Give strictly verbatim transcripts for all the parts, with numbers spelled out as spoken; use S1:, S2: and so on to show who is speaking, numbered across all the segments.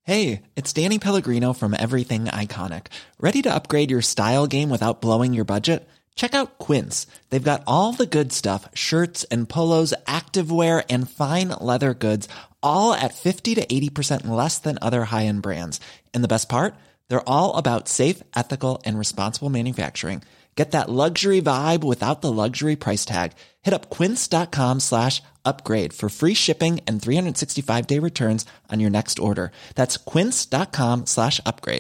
S1: Hey, it's Danny Pellegrino from Everything Iconic. Ready to upgrade your style game without blowing your budget? Check out Quince. They've got all the good stuff, shirts and polos, activewear, and fine leather goods, all at fifty to eighty percent less than other high-end brands. And the best part? They're all about safe, ethical, and responsible manufacturing. Get that luxury vibe without the luxury price tag. Hit up quince.com slash upgrade for free shipping and three sixty-five day returns on your next order. That's quince.com slash upgrade.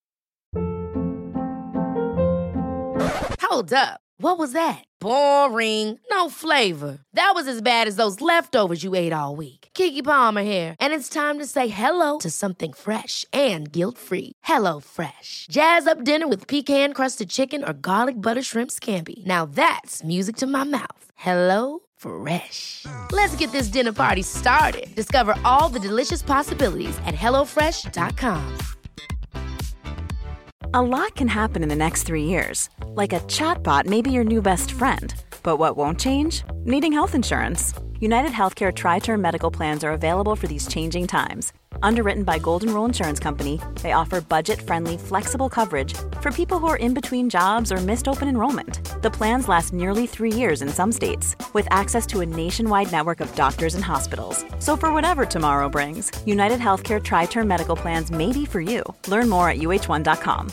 S2: Hold up. What was that? Boring. No flavor. That was as bad as those leftovers you ate all week. Keke Palmer here, and it's time to say hello to something fresh and guilt-free. Hello Fresh. Jazz up dinner with pecan-crusted chicken or garlic butter shrimp scampi. Now that's music to my mouth. Hello Fresh. Let's get this dinner party started. Discover all the delicious possibilities at hello fresh dot com.
S3: A lot can happen in the next three years. Like a chatbot may be your new best friend. But what won't change? Needing health insurance. United Healthcare Tri-Term Medical Plans are available for these changing times. Underwritten by Golden Rule Insurance Company, they offer budget-friendly, flexible coverage for people who are in between jobs or missed open enrollment. The plans last nearly three years in some states, with access to a nationwide network of doctors and hospitals. So for whatever tomorrow brings, United Healthcare Tri-Term Medical Plans may be for you. Learn more at U H one dot com.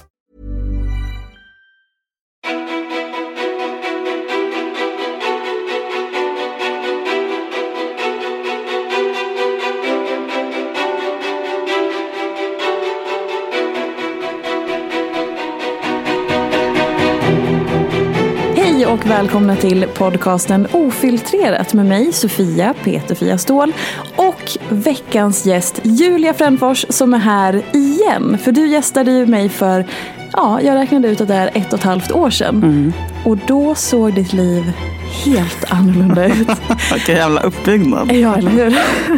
S4: Hej och välkomna till podcasten Ofiltrerat med mig, Sofia Peterfia Ståhl, och veckans gäst Julia Frändfors som är här igen. För du gästade ju mig för, ja, jag räknade ut att det är ett och ett halvt år sedan. Mm. Och då såg ditt liv helt annorlunda ut.
S5: Vilken jävla uppbyggnad.
S4: Ja, eller hur?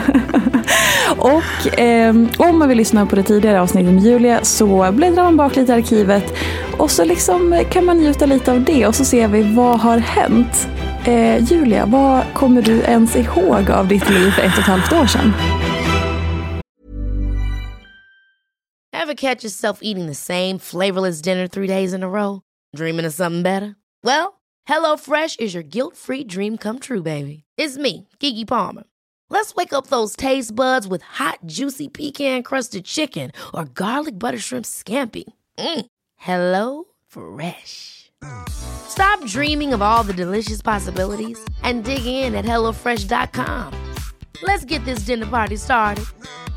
S4: Och eh, om man vill lyssna på det tidigare avsnittet med Julia så bläddrar man bak lite i arkivet och så liksom kan man njuta lite av det och så ser vi vad har hänt. Eh, Julia, vad kommer du ens ihåg av ditt liv för ett och ett halvt år sedan?
S2: Ever catch yourself eating the same flavorless dinner three days in a row? Dreaming of something better? Well, HelloFresh is your guilt-free dream come true, baby. It's me, Keke Palmer. Let's wake up those taste buds with hot, juicy pecan-crusted chicken or garlic butter shrimp scampi. Mm. Hello Fresh. Stop dreaming of all the delicious possibilities and dig in at hello fresh dot com. Let's get this dinner party started.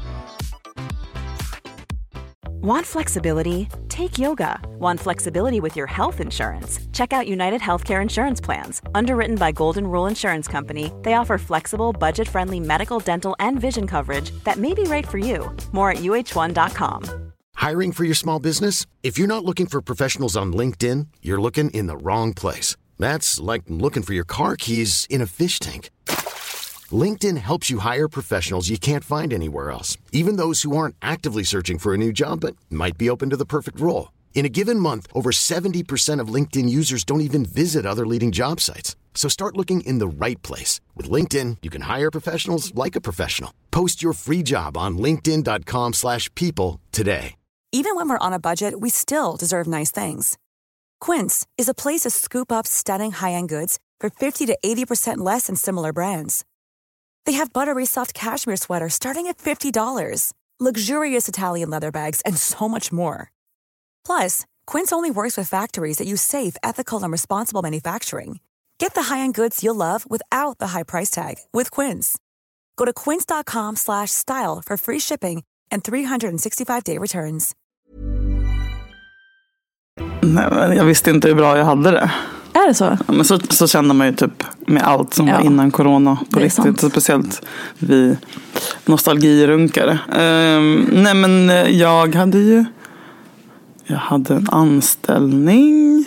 S3: Want flexibility? Take yoga. Want flexibility with your health insurance? Check out United Healthcare Insurance Plans. Underwritten by Golden Rule Insurance Company, they offer flexible, budget-friendly medical, dental, and vision coverage that may be right for you. More at U H one dot com.
S6: Hiring for your small business? If you're not looking for professionals on LinkedIn, you're looking in the wrong place. That's like looking for your car keys in a fish tank. LinkedIn helps you hire professionals you can't find anywhere else, even those who aren't actively searching for a new job but might be open to the perfect role. In a given month, over seventy percent of LinkedIn users don't even visit other leading job sites. So start looking in the right place. With LinkedIn, you can hire professionals like a professional. Post your free job on linkedin dot com slash people today.
S7: Even when we're on a budget, we still deserve nice things. Quince is a place to scoop up stunning high-end goods for fifty to eighty percent less than similar brands. They have buttery soft cashmere sweaters starting at fifty dollars, luxurious Italian leather bags, and so much more. Plus, Quince only works with factories that use safe, ethical, and responsible manufacturing. Get the high-end goods you'll love without the high price tag with Quince. Go to quince dot com slash style for free shipping and three sixty-five day returns.
S5: Nej, men jag visste inte hur bra jag hade det.
S4: Är det så?
S5: Ja, men så, så känner man ju typ med allt som ja, var innan corona på riktigt. Speciellt vi nostalgirunkare. Um, nej men jag hade ju Jag hade en anställning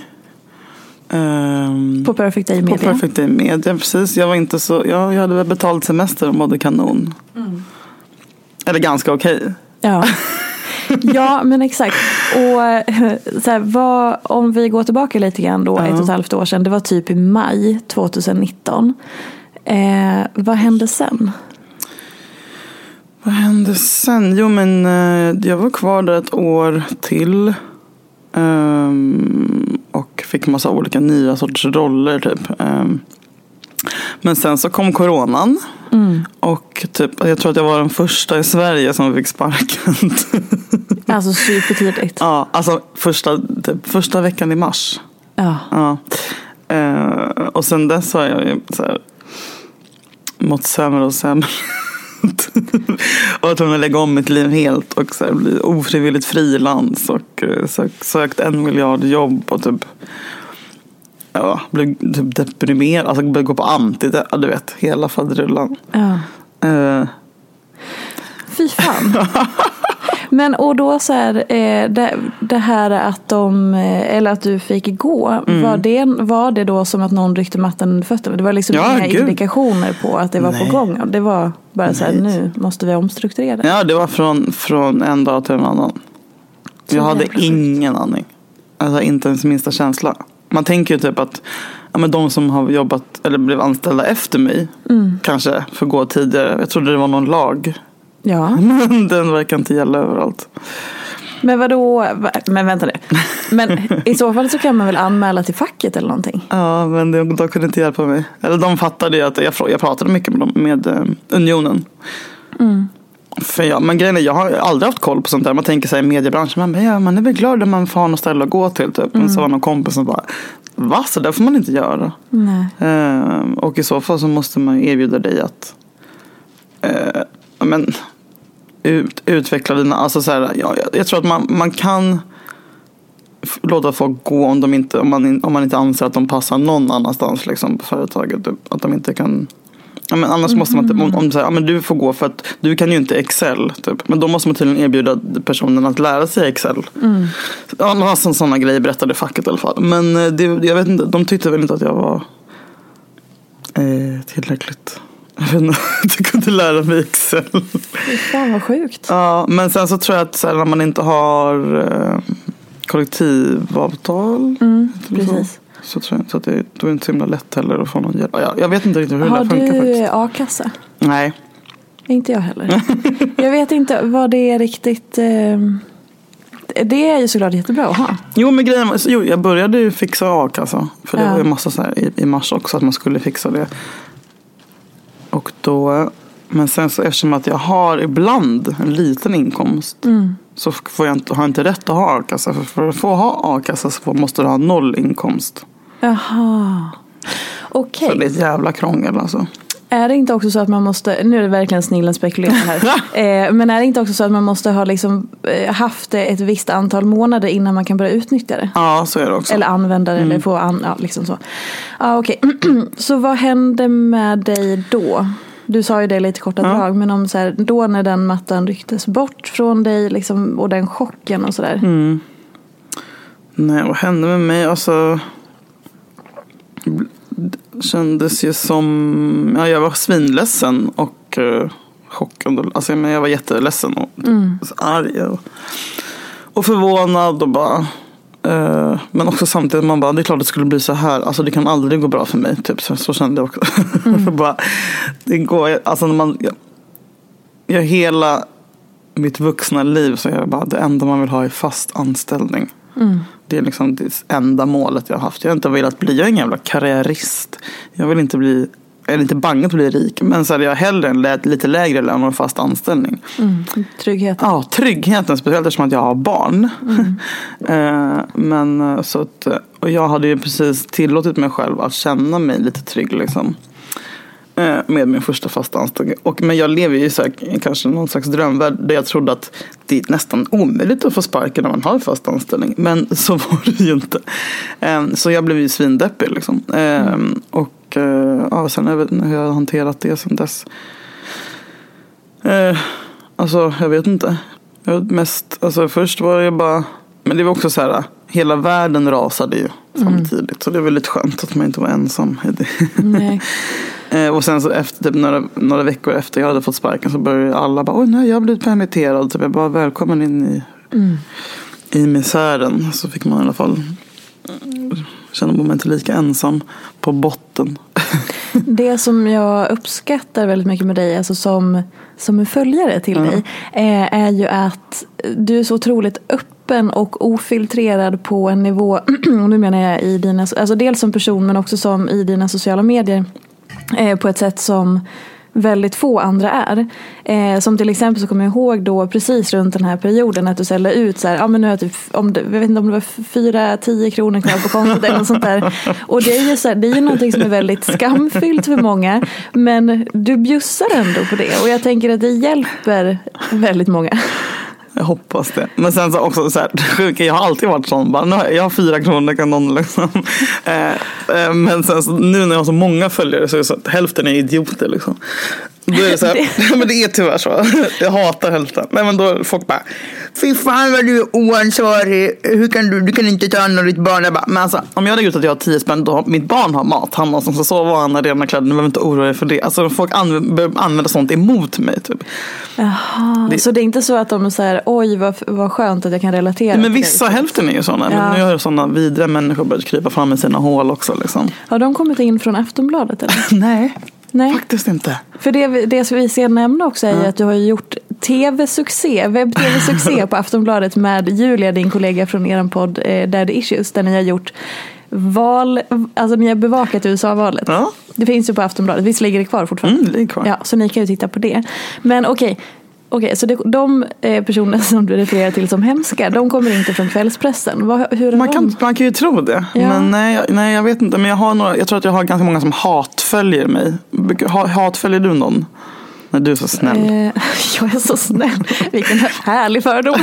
S5: um,
S4: på Perfect Day Media.
S5: På Perfect Day Media, precis. Jag var inte så ja, jag hade väl betalt semester och mådde kanon. Mm. Eller ganska okej. Okay.
S4: Ja. Ja, men exakt. Och så här, vad, om vi går tillbaka lite grann då, uh-huh. ett och ett halvt år sedan, det var typ i maj tjugonitton. Eh, vad hände sen?
S5: Vad hände sen? Jo, men eh, jag var kvar där ett år till. Um, och fick massa olika nya sorters roller typ. Um, men sen så kom coronan. Mm. Och typ, jag tror att jag var den första i Sverige som fick sparken.
S4: Alltså supertidigt.
S5: Ja, alltså första, typ, första veckan i mars.
S4: Ja.
S5: Ja. Uh, och sen dess har jag så här, mått sämre och sämre. Och jag tror att lägga om mitt liv helt och så här, bli ofrivilligt frilans och sök, sökt en miljard jobb och typ ja, blev typ deprimerad, alltså började gå på anti, du vet, hela faderullan.
S4: Ja. Uh. Fy fan. Men och då så här, det, det här att de, eller att du fick gå, mm. var, det, var det då som att någon ryckte mattan under fötterna? Det var liksom ja, inga gud. indikationer på att det var Nej. på gång. Det var bara Nej. så här, nu måste vi omstrukturera.
S5: Ja, det var från, från en dag till en annan. Så jag hade ingen aning. Alltså inte ens minsta känsla. Man tänker ju typ att ja, men de som har jobbat eller blev anställda efter mig mm. kanske får gå tidigare. Jag trodde det var någon lag.
S4: Ja.
S5: Men den verkar inte gälla överallt.
S4: Men vadå? Men vänta nu. Men i så fall så kan man väl anmäla till facket eller någonting?
S5: Ja, men de, de kunde inte hjälpa mig. Eller de fattade ju att jag, jag pratade mycket med dem, med uh, Unionen. Mm. För jag, men grejen är, jag har aldrig haft koll på sånt där. Man tänker sig i mediebranschen, man, ja, man är väl glad när man får något ställe att gå till typ. Mm. Och så var någon kompis som bara, va? Så där får man inte göra.
S4: Nej.
S5: Uh, och i så fall så måste man erbjuda dig att uh, men ut, utveckla dina, alltså så här, ja, jag, jag tror att man, man kan låta folk gå om de inte, om man, om man inte anser att de passar någon annanstans liksom på företaget, att de inte kan, ja, men annars mm. måste man typ, om, om säger, ja, men du får gå för att du kan ju inte Excel typ, men då måste man tydligen erbjuda personen att lära sig Excel. Mm. Ja, man har sån, såna grejer berättade facket i alla fall, men det, jag vet inte, de tyckte väl inte att jag var eh, tillräckligt. Du kunde lära mig Excel.
S4: Fan vad sjukt.
S5: Ja, men sen så tror jag att så här, när man inte har eh, kollektivavtal
S4: mm, precis.
S5: Så, så tror jag inte att det, det är inte så himla lätt heller att få någon hjälp. Ja, jag vet inte riktigt hur har det funkar faktiskt.
S4: Har du A-kassa?
S5: Nej.
S4: Inte jag heller. Jag vet inte vad det är riktigt. Eh, det är ju såklart jättebra att ha.
S5: Jo, men grejen, jo, jag började ju fixa A-kassa. För det ja. var ju massa så här i, i mars också att man skulle fixa det. Och då, men sen så eftersom att jag har ibland en liten inkomst mm. så får jag inte, har jag inte rätt att ha A-kassa. För, för att få ha A-kassa så måste du ha noll inkomst.
S4: Jaha. Okej.
S5: Så det är ett jävla krångel alltså.
S4: Är det inte också så att man måste, nu är det verkligen snillen spekulerar här, eh, men är det inte också så att man måste ha liksom haft det ett visst antal månader innan man kan börja utnyttja det?
S5: Ja, så är det också.
S4: Eller använda det, mm. eller få an, ja, liksom så. Ja, okej. Så vad hände med dig då? Du sa ju det lite korta drag, ja. men om så här, då när den mattan rycktes bort från dig liksom, och den chocken och sådär.
S5: Mm. Nej, vad hände med mig? Alltså, kändes ju som, ja, jag var svinledsen och uh, chockad. Alltså, men jag var jätteledsen och mm. arg och, och förvånad och bara uh, men också samtidigt man bara, det är klart det skulle bli så här, alltså det kan aldrig gå bra för mig typ, så, så kände jag också. Mm. bara, det går, alltså när man jag, jag hela mitt vuxna liv så är jag bara, det enda man vill ha är fast anställning. Mm. Det är liksom det enda målet jag har haft. Jag har inte velat bli, jag är en jävla karriärist. Jag vill inte bli, jag är inte bange att bli rik. Men så hade jag hellre en lä- lite lägre lön och en fast anställning.
S4: Mm. Tryggheten.
S5: Ja, tryggheten. Speciellt eftersom att jag har barn. Mm. uh, men så att, och jag hade ju precis tillåtit mig själv att känna mig lite trygg liksom. Med min första fasta anställning. Och, men jag lever ju så här, kanske någon slags drömvärld där jag trodde att det är nästan omöjligt att få sparken när man har fast anställning. Men så var det ju inte. Um, så jag blev ju svindeppig liksom. Um, mm. Och uh, ja, sen jag vet inte hur jag har hanterat det sen dess. Uh, alltså, jag vet inte. Jag mest, alltså först var jag bara, men det var också så här, hela världen rasade ju samtidigt. Mm. Så det var lite skönt att man inte var ensam i det.
S4: Nej.
S5: Och sen så efter typ några, några veckor efter jag hade fått sparken så började alla bara, oj nej, jag har blivit permitterad. Typ, jag bara, välkommen in i, mm. i misären. Så fick man i alla fall känna man inte lika ensam på botten.
S4: Det som jag uppskattar väldigt mycket med dig, alltså som, som en följare till mm. dig, är, är ju att du är så otroligt öppen och ofiltrerad på en nivå, och nu menar jag i dina, alltså dels som person men också som i dina sociala medier, eh, på ett sätt som väldigt få andra är. Eh, som till exempel så kommer jag ihåg då precis runt den här perioden att du ställde ut så här, ja men nu har jag typ, om det, jag vet inte om det var fyra, tio kronor kvar på kontot eller något sånt där. Och det är ju så här, det är ju någonting som är väldigt skamfyllt för många, men du bjussar ändå på det och jag tänker att det hjälper väldigt många.
S5: Jag hoppas det. Men sen så också så här, sjuka, jag har alltid varit sån. Bara, nu har jag, jag har fyra kronor kan någon liksom. Eh, eh, men sen så, nu när jag har så många följare så är det så att hälften är idioter liksom. Då är det så här, det... men det är tyvärr så. Jag hatar hälften. Nej men då folk bara, fy fan vad du är oansvarig. Hur kan du, du kan inte ta hand om ditt barn. Jag bara, men alltså, om jag lägger ut att jag har tio spänn, då har mitt barn har mat. Han har som så sova, han har rena kläder. Nu behöver inte oroa dig för det. Alltså folk använder, använder sånt emot mig typ.
S4: Jaha, det... så det är inte så att de säger, oj vad, vad skönt att jag kan relatera.
S5: Men vissa det. Hälften är ju sådana. Ja. Men nu har sådana vidriga människor börjat krypa fram i sina hål också liksom.
S4: Har de kommit in från Aftonbladet eller?
S5: Nej. Nej, faktiskt inte.
S4: För det, det som vi ser nämna också är ja. att du har gjort tv-succé, webb-tv-succé på Aftonbladet med Julia, din kollega från er podd eh, Daddy Issues, där ni har gjort val, alltså ni har bevakat U S A-valet. Ja. Det finns ju på Aftonbladet, visst ligger det kvar fortfarande?
S5: Mm, det är kvar.
S4: Ja, så ni kan ju titta på det. Men okej, okay. Okej, okay, så det, de eh, personer som du refererar till som hemska, de kommer inte från kvällspressen. Vad, hur
S5: man, kan, man kan ju tro det. Ja. Men nej, nej, jag vet inte. Men jag, har några, jag tror att jag har ganska många som hatföljer mig. Hatföljer du någon? Nej, du är så snäll. Eh,
S4: jag är så snäll. Vilken härlig fördom.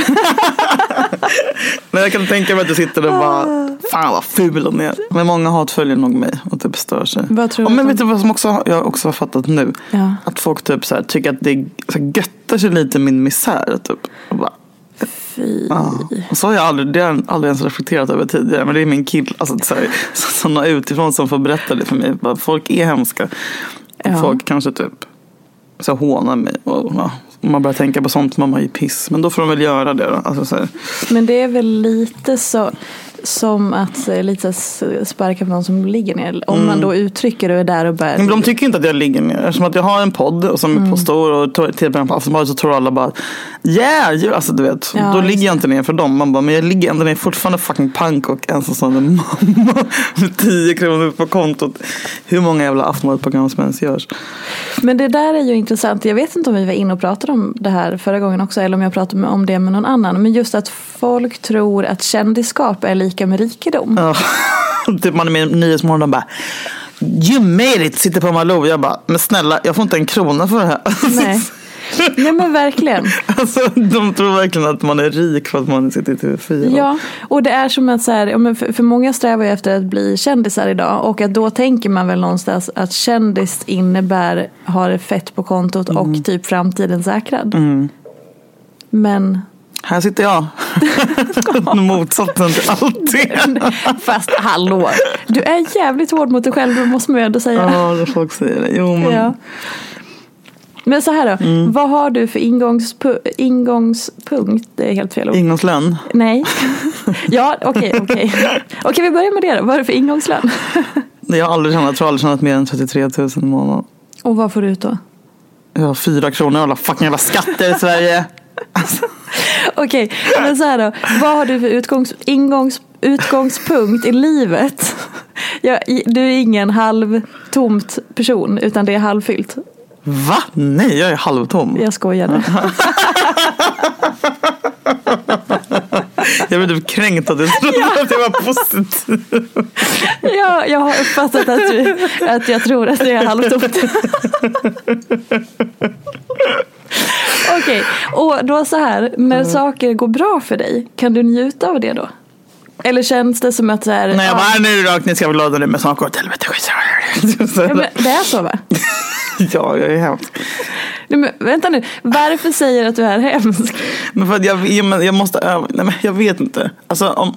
S5: Men jag kan tänka mig att du sitter och bara, fan vad ful hon är. Men många hatföljer nog mig och typ stör sig.
S4: Vad tror
S5: du?
S4: Ja,
S5: men vet du vad som också, jag också har fattat nu? Ja. Att folk typ så här, tycker att det så här, göttar sig lite min misär. Typ. Och bara,
S4: fy.
S5: Ja. Och så har jag aldrig, det har jag aldrig ens reflekterat över tidigare. Men det är min kill, alltså så här, sådana utifrån som får berätta det för mig. Bara, folk är hemska. Ja. Folk kanske typ så hånar mig och ja, man börjar tänka på sånt man är i piss, men då får de väl göra det då. Alltså, så här.
S4: Men det är väl lite så som att lite sparka på någon som ligger ner, om mm. man då uttrycker det där och börjar.
S5: Men de tycker inte att jag ligger ner, eftersom att jag har en podd och som mm. är på stor och till på Aftonbladet, så tror alla bara yeah, alltså du vet, ja, då ligger jag inte ner för dem. Man bara, men jag ligger ändå ner fortfarande fucking punk och en sån mamma med tio kronor på kontot. Hur många jävla Aftonbladet-program som ens görs.
S4: Men det där är ju intressant. Jag vet inte om vi var inne och pratade om det här förra gången också, eller om jag pratade om det med någon annan, men just att folk tror att kändisskap är lika med rikedom.
S5: Ja. Typ man är med i Nyhetsmorgon och bara you made it, sitter på Malou. Jag bara, men snälla, jag får inte en krona för det här.
S4: Nej. Nej men verkligen.
S5: Alltså de tror verkligen att man är rik för att man sitter i T V fyra.
S4: Ja, och det är som att så här, för, för många strävar ju efter att bli kändisar idag, och att då tänker man väl någonstans att kändis innebär har fett på kontot mm. och typ framtiden säkrad. Mm. Men
S5: här sitter jag. Motsatsen till allt det.
S4: Fast hallå, du är jävligt hård mot dig själv, du måste man ju ändå säga.
S5: Ja, det folk säger det. Jo, men...
S4: Ja. Men så här då, mm. vad har du för ingångspu- ingångspunkt? Det är helt fel ord.
S5: Ingångslön?
S4: Nej. Ja, okej, okay, okej. Okay. Okej, vi börjar med det då. Vad är det för ingångslön?
S5: Jag har aldrig tjänat, jag tror aldrig tjänat mer än trettiotre tusen i månaden.
S4: Och vad får du ut då?
S5: Jag har fyra kronor, alla fucking jävla skatter i Sverige. Alltså.
S4: Okej, okay, men så här då. Vad har du för utgångs, ingångs, utgångspunkt i livet? Ja, du är ingen halvtomt person, utan det är halvfyllt.
S5: Va? Nej, jag är halvtom.
S4: Jag skojade.
S5: Jag blev typ kränkt att du trodde ja. att jag var positiv.
S4: Ja, jag har uppfattat att, du, att jag tror att det är halvtomt. Okej, okay. Och då så här, när mm. saker går bra för dig, kan du njuta av det då? Eller känns det som att så här...
S5: Nej, jag bara, nu är det rakt, ni ska låta det med saker åt helvete.
S4: Ja, men det är så, va?
S5: Ja, jag är hemsk.
S4: Nej, men vänta nu, varför säger du att du är hemsk?
S5: Men för att jag, jag, jag måste öva. Nej, men jag vet inte. Alltså om...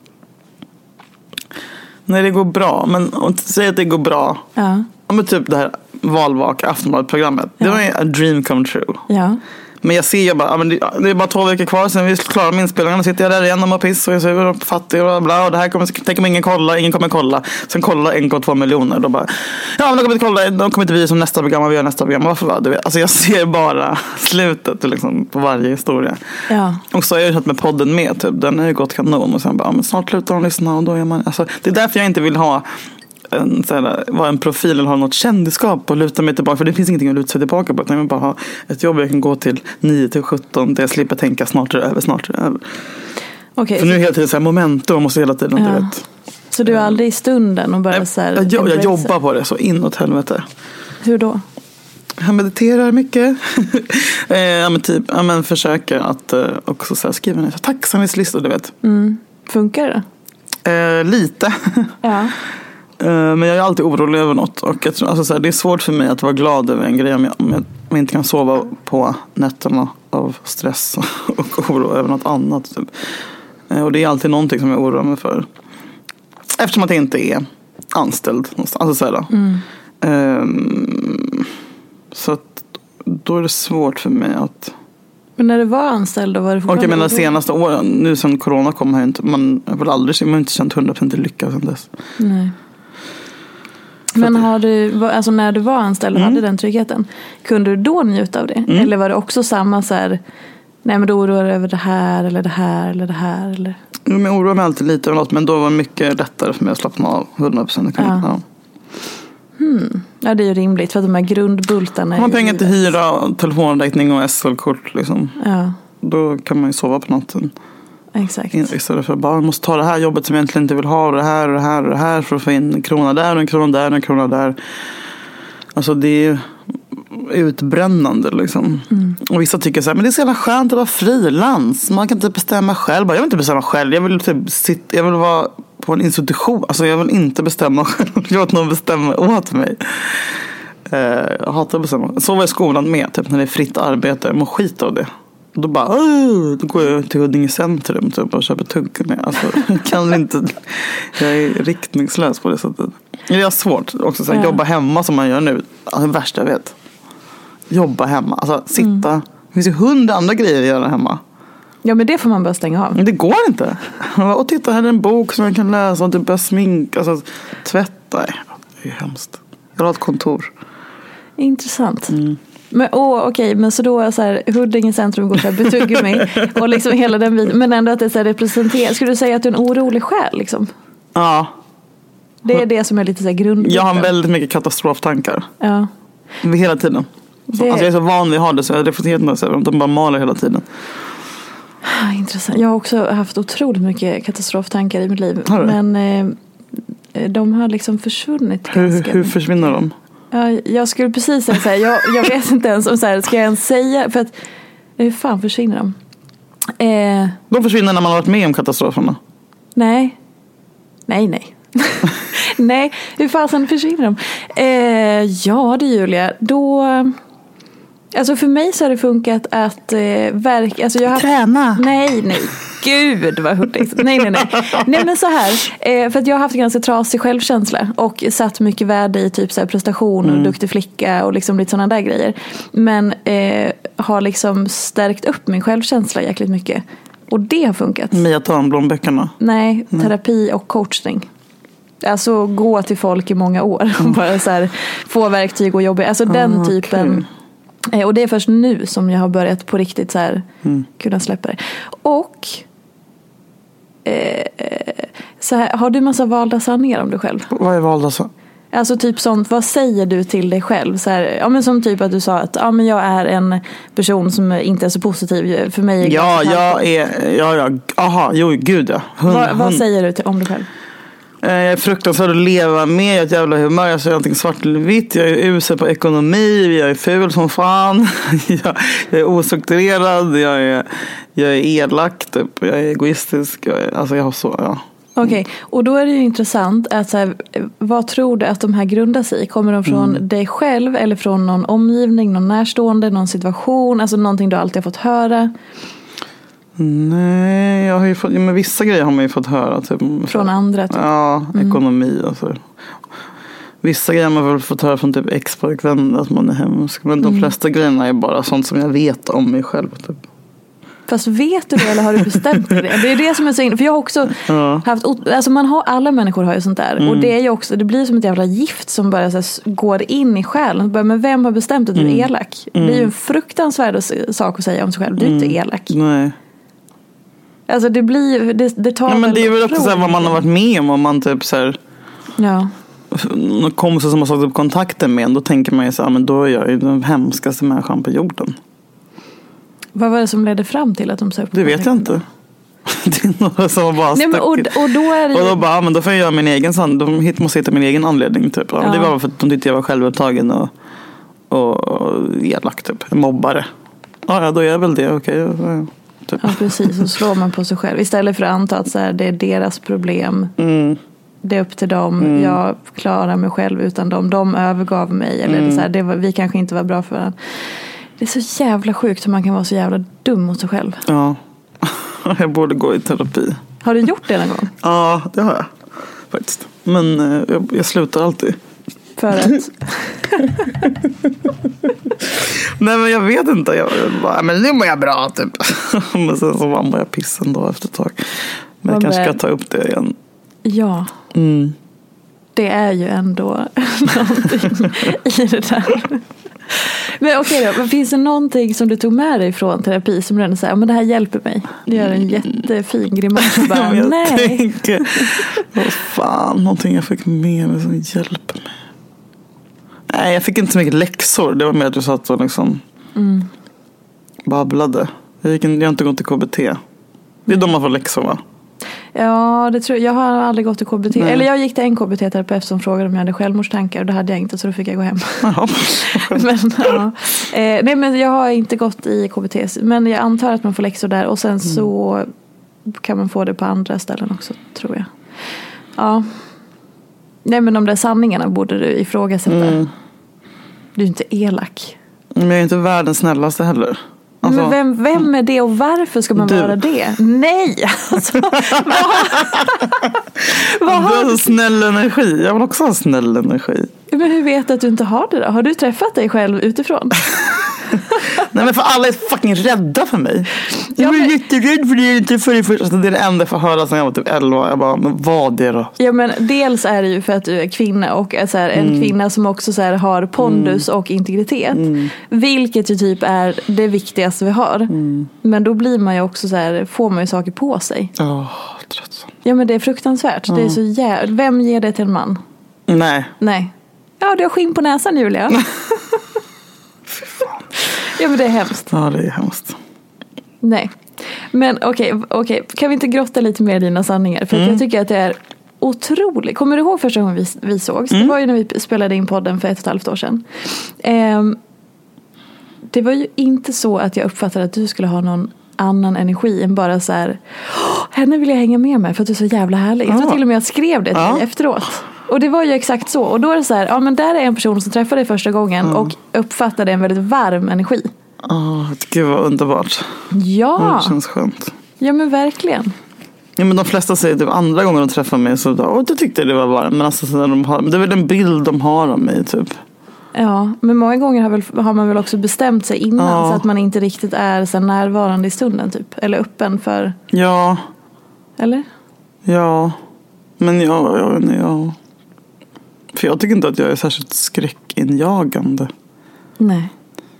S5: När det går bra, men om säg att det går bra. Ja. Men typ det här valvaka Aftonbladet-programmet. Ja. Det var en dream come true.
S4: Ja.
S5: Men jag ser ju bara, ja, men det, det är bara två veckor kvar sen vi klarar med inspelningarna. Sitter jag där igen och mår piss och jag är så fattig och bla. Och det här kommer, tänk om ingen kollar, ingen kommer kolla. Sen kollar en komma två miljoner. Då bara, ja men de kommer inte kolla, de kommer inte vi som nästa program och vi gör nästa program. Varför var det? Alltså jag ser bara slutet liksom, på varje historia.
S4: Ja.
S5: Och så har jag ju med podden med, typ. Den har ju gått kanon. Och sen bara, ja, men snart slutar de lyssna och då är man, alltså, det är därför jag inte vill ha en, såhär, vara en profil eller ha något kändisskap och luta mig tillbaka, för det finns ingenting att luta sig tillbaka på. Jag vill bara ha ett jobb jag kan gå till nio till sjutton där jag slipper tänka snart är det över, snart är det över.
S4: Okay.
S5: För nu är hela tiden så här momentum och måste hela tiden, ja. Du vet.
S4: Så du är aldrig i stunden och bara så här,
S5: jag, jag, jag jobbar på det så inåt helvete.
S4: Hur då?
S5: Jag mediterar mycket. eh, ja, men typ, ja, men försöker att eh, också så här, skriva en tacksamhetslistor, du vet. Mm.
S4: Funkar det?
S5: Eh, lite.
S4: Ja.
S5: Men jag är alltid orolig över något. Och jag tror, alltså, så här, det är svårt för mig att vara glad över en grej om jag, om jag, om jag inte kan sova på nätterna av stress och oro över något annat. Typ. Och det är alltid någonting som jag oroar mig för. Eftersom att jag inte är anställd någonstans. Alltså, så här, mm. um, så att då är det svårt för mig att...
S4: Men när du var anställd då var det
S5: fortfarande... Okej, men de senaste åren, nu sen corona kom här inte, man har väl aldrig, man har inte känt hundra procent lycka sedan dess.
S4: Nej. Men har du, alltså när du var anställd och mm. hade den tryggheten, kunde du då njuta av det? Mm. Eller var det också samma så här, nej men då oroar du över det här eller det här eller det här? Eller?
S5: Jo, men jag oroar mig alltid lite över något, men då var det mycket lättare för mig att slappna av hundra procent. Ja. Ja.
S4: Hmm. Ja, det är ju rimligt för att de här grundbultarna...
S5: Har man pengar till hyra, telefonräkning och S L-kort liksom,
S4: ja.
S5: Då kan man ju sova på natten.
S4: Exakt.
S5: Istället för att bara måste ta det här jobbet som jag egentligen inte vill ha, och det här och det här och det här för att få in en krona där och en krona där och en krona där. Alltså det är utbrännande liksom. Mm. Och vissa tycker så här, men det är så jävla skönt att vara frilans. Man kan inte bestämma själv. Jag vill inte bestämma själv. Jag vill typ sitta, jag vill vara på en institution. Alltså jag vill inte bestämma själv. Jag vill någon bestämma åt mig. Uh, jag hatar att bestämma. Så var i skolan med, typ när det är fritt arbete. Jag mår skit av det. Och då bara, då går jag till Huddinge centrum typ, och köper tuggummi. Alltså, jag kan inte, jag är riktningslös på det sättet. Det är svårt också, så här, ja. Jobba hemma som man gör nu. Alltså, det värsta jag vet. Jobba hemma, alltså sitta. Mm. Det finns ju hundra andra grejer att göra hemma.
S4: Ja, men det får man bara stänga av.
S5: Men det går inte. Och titta, här är en bok som jag kan läsa och typ börja sminka, alltså tvätta. Det är hemskt. Jag har ett kontor.
S4: Intressant. Mm. Men åh, okej, men så då är så här, Huddinge centrum går så här betuggummi och liksom hela den biten, men ändå att det så här representerar. Skulle du säga att du är en orolig själ liksom?
S5: Ja.
S4: Det är det som är lite så här grund.
S5: Jag har väldigt mycket katastroftankar.
S4: Ja.
S5: Hela tiden. Det... Alltså jag är så van vid att ha det, så jag reflekterar så här, de bara maler hela tiden.
S4: Intressant. Jag har också haft otroligt mycket katastroftankar i mitt liv, men eh, de har liksom försvunnit.
S5: Hur, hur, hur försvinner de?
S4: Ja, jag skulle precis säga så här, jag, jag vet inte ens om så här, ska jag ens säga, för att hur fan försvinner de? Eh,
S5: de försvinner när man har varit med om katastroferna.
S4: Nej. Nej, nej. Nej, hur fasen försvinner de? Eh, ja, det Julia, då... Alltså för mig så har det funkat att eh, verka... Alltså jag har...
S5: Träna!
S4: Nej, nej. Gud vad hurtigt. Nej, nej, nej. Nej, men så här. Eh, för att jag har haft ganska trasig självkänsla och satt mycket värde i typ så här prestation och mm. duktig flicka och liksom lite sådana där grejer. Men eh, har liksom stärkt upp min självkänsla jäkligt mycket. Och det har funkat.
S5: Mia Törnblom-böckerna?
S4: Nej, terapi och coachning. Alltså gå till folk i många år och bara så här, få verktyg och jobba. Alltså den
S5: ah,
S4: typen. Okay. Och det är först nu som jag har börjat på riktigt så här mm. kunna släppa det. Och eh, så här, har du massa valda sanningar om dig själv?
S5: Vad är valda sanningar?
S4: Alltså typ sånt, vad säger du till dig själv? Så här, ja, men som typ att du sa att ja, men jag är en person som inte är så positiv. För mig är
S5: ja, jag är, ja, ja, aha, jo, gud ja.
S4: Hund, vad, vad säger du till, om dig själg?
S5: Jag är fruktansvärd att leva med, jag är ett jävla humör, jag säger allting svart eller vitt, jag är usel på ekonomi, jag är ful som fan, jag, jag är ostrukturerad, jag är, jag är elak, typ. Jag är egoistisk, jag är, alltså jag har så, ja.
S4: Okej, okay. Och då är det ju intressant att så här, vad tror du att de här grundar sig i? Kommer de från mm. dig själv eller från någon omgivning, någon närstående, någon situation, alltså någonting du alltid har fått höra?
S5: Nej, jag har ju fått, men vissa grejer har man ju fått höra typ,
S4: från andra typ.
S5: Ja, ekonomi mm. alltså. Vissa grejer man väl får höra från typ ex-pojkvänner att man är hemsk. Men de mm. flesta grejerna är bara sånt som jag vet om mig själv typ.
S4: Fast vet du det eller har du bestämt det? Det är det som är så in. För jag har också ja. haft, alltså man har, alla människor har ju sånt där. Mm. Och det är ju också, det blir som ett jävla gift som bara så här, går in i själen. Bara, men vem har bestämt att du är mm. elak? Mm. Det är ju en fruktansvärd sak att säga om sig själv. Du är mm. inte elak.
S5: Nej.
S4: Alltså det blir, det, det tar
S5: Nej, men det är väl också så här, vad man har varit med om. Om man typ så här,
S4: ja.
S5: någon kompis som har satt upp kontakten med en, då tänker man ju så här, men då är jag ju den hemskaste människan på jorden.
S4: Vad var det som ledde fram till att de sa upp?
S5: Det vet jag inte. Det är några som bara
S4: Nej, men, och, och då är det ju...
S5: Och då bara, men då får jag göra min egen, de måste hitta min egen anledning typ. Ja. Det var för att de tyckte jag var självupptagen och, och elak typ, en mobbare. Ja, ja, då är jag väl det, okej. Okay. Ja, typ.
S4: Ja, precis, så slår man på sig själv. Istället för att anta att så här, det är deras problem. Mm. Det är upp till dem. Mm. Jag klarar mig själv utan dem. De övergav mig. Eller mm. det så här, det var, vi kanske inte var bra för varandra. Det är så jävla sjukt hur man kan vara så jävla dum mot sig själv.
S5: Ja, jag borde gå i terapi.
S4: Har du gjort det någon gång?
S5: Ja, det har jag faktiskt. Men eh, jag, jag slutar alltid.
S4: För att?
S5: Nej, men jag vet inte. Jag, jag bara, men nu mår jag bra typ. Men sen så mår jag piss en dag efter ett tag. Men jag kanske ska ta upp det igen.
S4: Ja.
S5: Mm.
S4: Det är ju ändå någonting i det där. Men okej då, finns det någonting som du tog med dig från terapi som du säger, men det här hjälper mig? Det gör en jättefin grimas och bara,
S5: jag
S4: nej.
S5: Tänker, vad fan, någonting jag fick med mig som hjälper mig. Nej, jag fick inte så mycket läxor. Det var mer att du satt och liksom mm. babblade. Jag, gick in, jag har inte gått till K B T. Det är de man får läxor, va?
S4: Ja, det tror jag. Jag har aldrig gått till K B T. Nej. Eller jag gick till en K B T-terapeut som frågade om jag hade självmordstankar. Och det hade jag inte, så då fick jag gå hem. men, ja. eh, nej, men jag har inte gått i K B T. Men jag antar att man får läxor där. Och sen mm. så kan man få det på andra ställen också, tror jag. Ja. Nej, men de där sanningarna borde du ifrågasätta. Mm. Du är inte elak.
S5: Men jag är inte världens snällaste heller. Alltså,
S4: men vem, vem är det och varför ska man du. vara det? Nej! Alltså, vad,
S5: vad har du har så snäll energi. Jag vill också ha snäll energi.
S4: Men hur vet du att du inte har det då? Har du träffat dig själv utifrån?
S5: Nej, men för alla är fucking rädda för mig. Jag
S4: ja,
S5: var
S4: men...
S5: jätterädd för det inte för det första. Alltså, det är det enda jag får höra sedan jag var typ elva. Jag bara, men vad är det då?
S4: Ja, men dels är det ju för att du är kvinna och är så här, en mm. kvinna som också så här, har pondus mm. och integritet. Mm. Vilket ju typ är det viktigaste vi har. Mm. Men då blir man ju också så här, får man ju saker på sig.
S5: Ja, oh, tröttsamt.
S4: Ja, men det är fruktansvärt. Mm. Det är så jävla... Vem ger det till en man?
S5: Nej.
S4: Nej. Ja, du har skinn på näsan, Julia.
S5: Fy fan.
S4: Ja, men det är hemskt.
S5: Ja, det är hemskt.
S4: Nej. Men okej, okay, okay. Kan vi inte grotta lite mer i dina sanningar? För mm. jag tycker att det är otroligt. Kommer du ihåg första gången vi, vi sågs? Mm. Det var ju när vi spelade in podden för ett och ett halvt år sedan. Um, det var ju inte så att jag uppfattade att du skulle ha någon annan energi än bara så här, henne vill jag hänga med mig för att du är så jävla härlig. Jag tror till och med jag skrev det till ja. efteråt. Och det var ju exakt så. Och då är det så här, ja men där är en person som träffade dig första gången mm. och uppfattade en väldigt varm energi.
S5: Ja, oh, gud vad underbart.
S4: Ja.
S5: Det känns skönt.
S4: Ja, men verkligen.
S5: Ja, men de flesta säger typ andra gånger de träffar mig så då, du tyckte det var varmt. Men alltså, så när de har, det är väl en bild de har av mig typ.
S4: Ja, men många gånger har, väl, har man väl också bestämt sig innan ja. så att man inte riktigt är så närvarande i stunden typ. Eller öppen för...
S5: Ja.
S4: Eller?
S5: Ja. Men ja, jag vet inte, ja. För jag tycker inte att jag är särskilt skräckinjagande.
S4: Nej.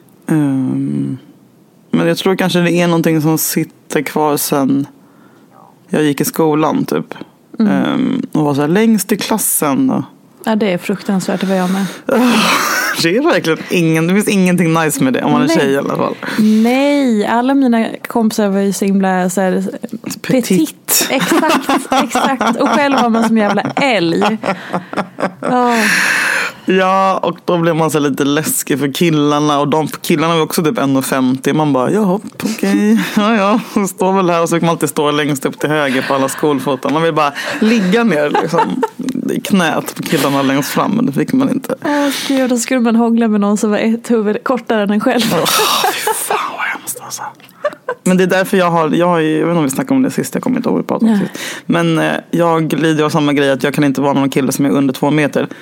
S5: Um, men jag tror kanske det är någonting som sitter kvar sen jag gick i skolan typ. Mm. Um, och var så här längst i klassen. Och...
S4: Ja, det är fruktansvärt att vara jag med.
S5: Det är verkligen ingen, det finns ingenting nice med det om man är Nej. tjej i alla fall.
S4: Nej, alla mina kompisar var ju så himla så här, petit. petit. Exakt, exakt. Och själv var man som jävla älg. Oh.
S5: Ja, och då blev man så lite läskig för killarna. Och de killarna var också typ en femtio. Man bara, ja, okej. Okay. Ja, ja, så står väl här. Och så kan man alltid stå längst upp till höger på alla skolfoton. Man vill bara ligga ner liksom i knät på killarna längst fram. Men det fick man inte.
S4: Åh gud, då skulle man hångla med någon som var ett huvud kortare än en själv.
S5: Åh, fy fan vad hemskt alltså. Men det är därför jag har, jag, har, jag vet inte om vi snackade om det sist, jag kommer inte ihåg vad vi pratade om sist. Men eh, jag lider av samma grej att jag kan inte vara någon kille som är under två meter.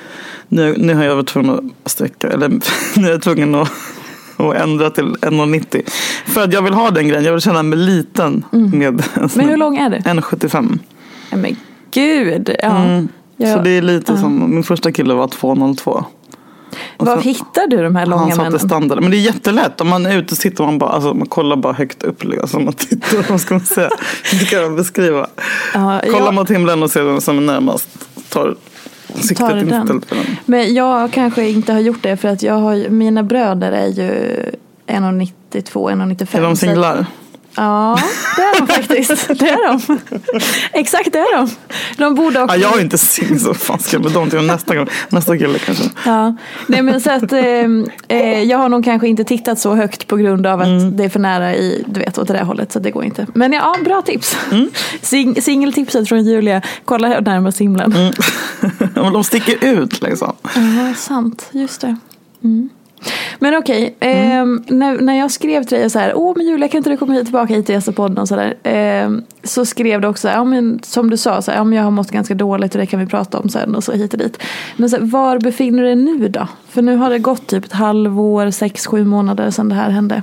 S5: nu, nu har jag varit tvungen att sträcka, eller nu är jag tvungen att, att ändra till en komma nittio. För att jag vill ha den grejen, jag vill känna mig liten. Mm. Med,
S4: men hur lång är det?
S5: en komma sjuttiofem.
S4: Men gud, ja.
S5: Mm. Ja. Så det är lite ja. som, min första kille var två komma noll två.
S4: Var hittar du de här långa männen?
S5: Han satte standard. Men det är jättelätt. Om man är ute sitter man bara, alltså man kollar bara högt upp. Alltså man tittar, vad ska man säga? Det kan jag beskriva. Ja, Kolla jag... mot himlen och ser vem som är närmast. Tar siktet inställt på den.
S4: Men jag kanske inte har gjort det för att jag har, mina bröder är ju en komma nittiotvå, en komma nittiofem.
S5: Är de singlar?
S4: Ja, det är de faktiskt. Det är de. Exakt, det är de. De borde också...
S5: Ja, jag är inte singel, så fan ska jag med dem till nästa gång. Nästa kille kanske.
S4: Ja, nej men så att eh, jag har nog kanske inte tittat så högt på grund av att mm. det är för nära i, du vet, åt det där hållet, så det går inte. Men ja, bra tips. Mm. Sing- singeltipset från Julia. Kolla här närmast himlen. Mm.
S5: Men de sticker ut liksom.
S4: Ja, sant. Just det. Mm. Men okej, okay, mm. eh, när, när jag skrev till dig så här, åh men Julia, kan inte du komma hit tillbaka hit till Gästapodden och sådär, eh, så skrev du också, ja men som du sa, så här, ja, men jag har mått ganska dåligt och det kan vi prata om sen och så hit och dit. Men så här, var befinner du dig nu då? För nu har det gått typ ett halvår, sex, sju månader sedan det här hände.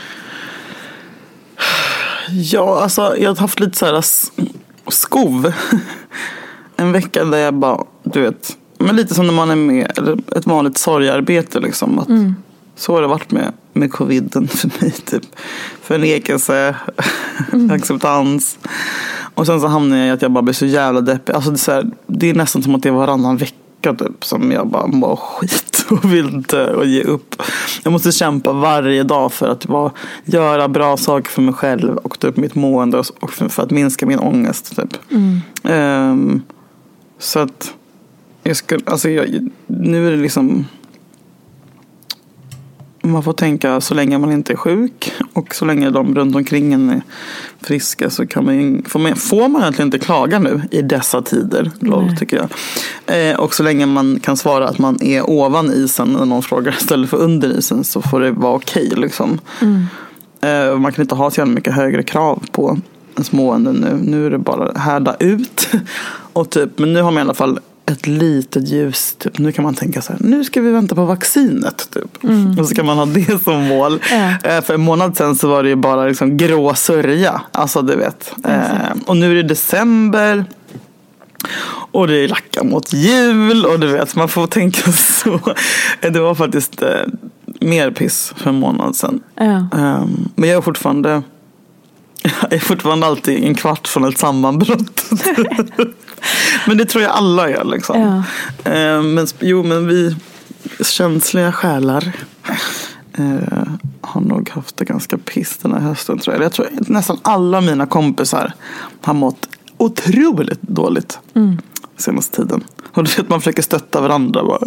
S5: Ja, alltså jag har haft lite så här skov. En vecka där jag bara, du vet, men lite som när man är med eller ett vanligt sorgarbete liksom, att mm. så har det varit med, med coviden för mig typ. Förnekelse, mm. acceptans. Och sen så hamnar jag i att jag bara blir så jävla deppig. Alltså det är, så här, det är nästan som att det är varannan vecka typ, som jag bara mår skit och vill dö och ge upp. Jag måste kämpa varje dag för att bara göra bra saker för mig själv och ta upp mitt mående och för, för att minska min ångest typ. Mm. Um, så att Jag skulle, alltså jag, nu är det liksom, man får tänka så länge man inte är sjuk och så länge de runt omkring en är friska, så kan man, får, man, får man egentligen inte klaga nu i dessa tider, lov, tycker jag. Eh, och så länge man kan svara att man är ovan isen när någon frågar istället för under isen, så får det vara okej liksom. Mm. Eh, man kan inte ha så jävla mycket högre krav på ens mående nu. Nu är det bara härda ut. Och typ, men nu har man i alla fall ett litet ljus, typ. Nu kan man tänka så här, nu ska vi vänta på vaccinet typ. Mm. Och så kan man ha det som mål. Äh. För en månad sedan så var det ju bara liksom grå sörja. Alltså du vet. Mm. Eh, och nu är det december. Och det är lacka mot jul. Och du vet, man får tänka så. Det var faktiskt eh, mer piss för en månad sedan. Mm. Eh, men jag är fortfarande Jag är fortfarande alltid en kvart från ett sammanbrott. Men det tror jag alla är liksom. Ja. Eh, men, jo, men vi känsliga själar eh, har nog haft det ganska piss den här hösten, tror jag. Jag tror att nästan alla mina kompisar har mått otroligt dåligt mm. senaste tiden. Och du vet, man försöker stötta varandra. Bara,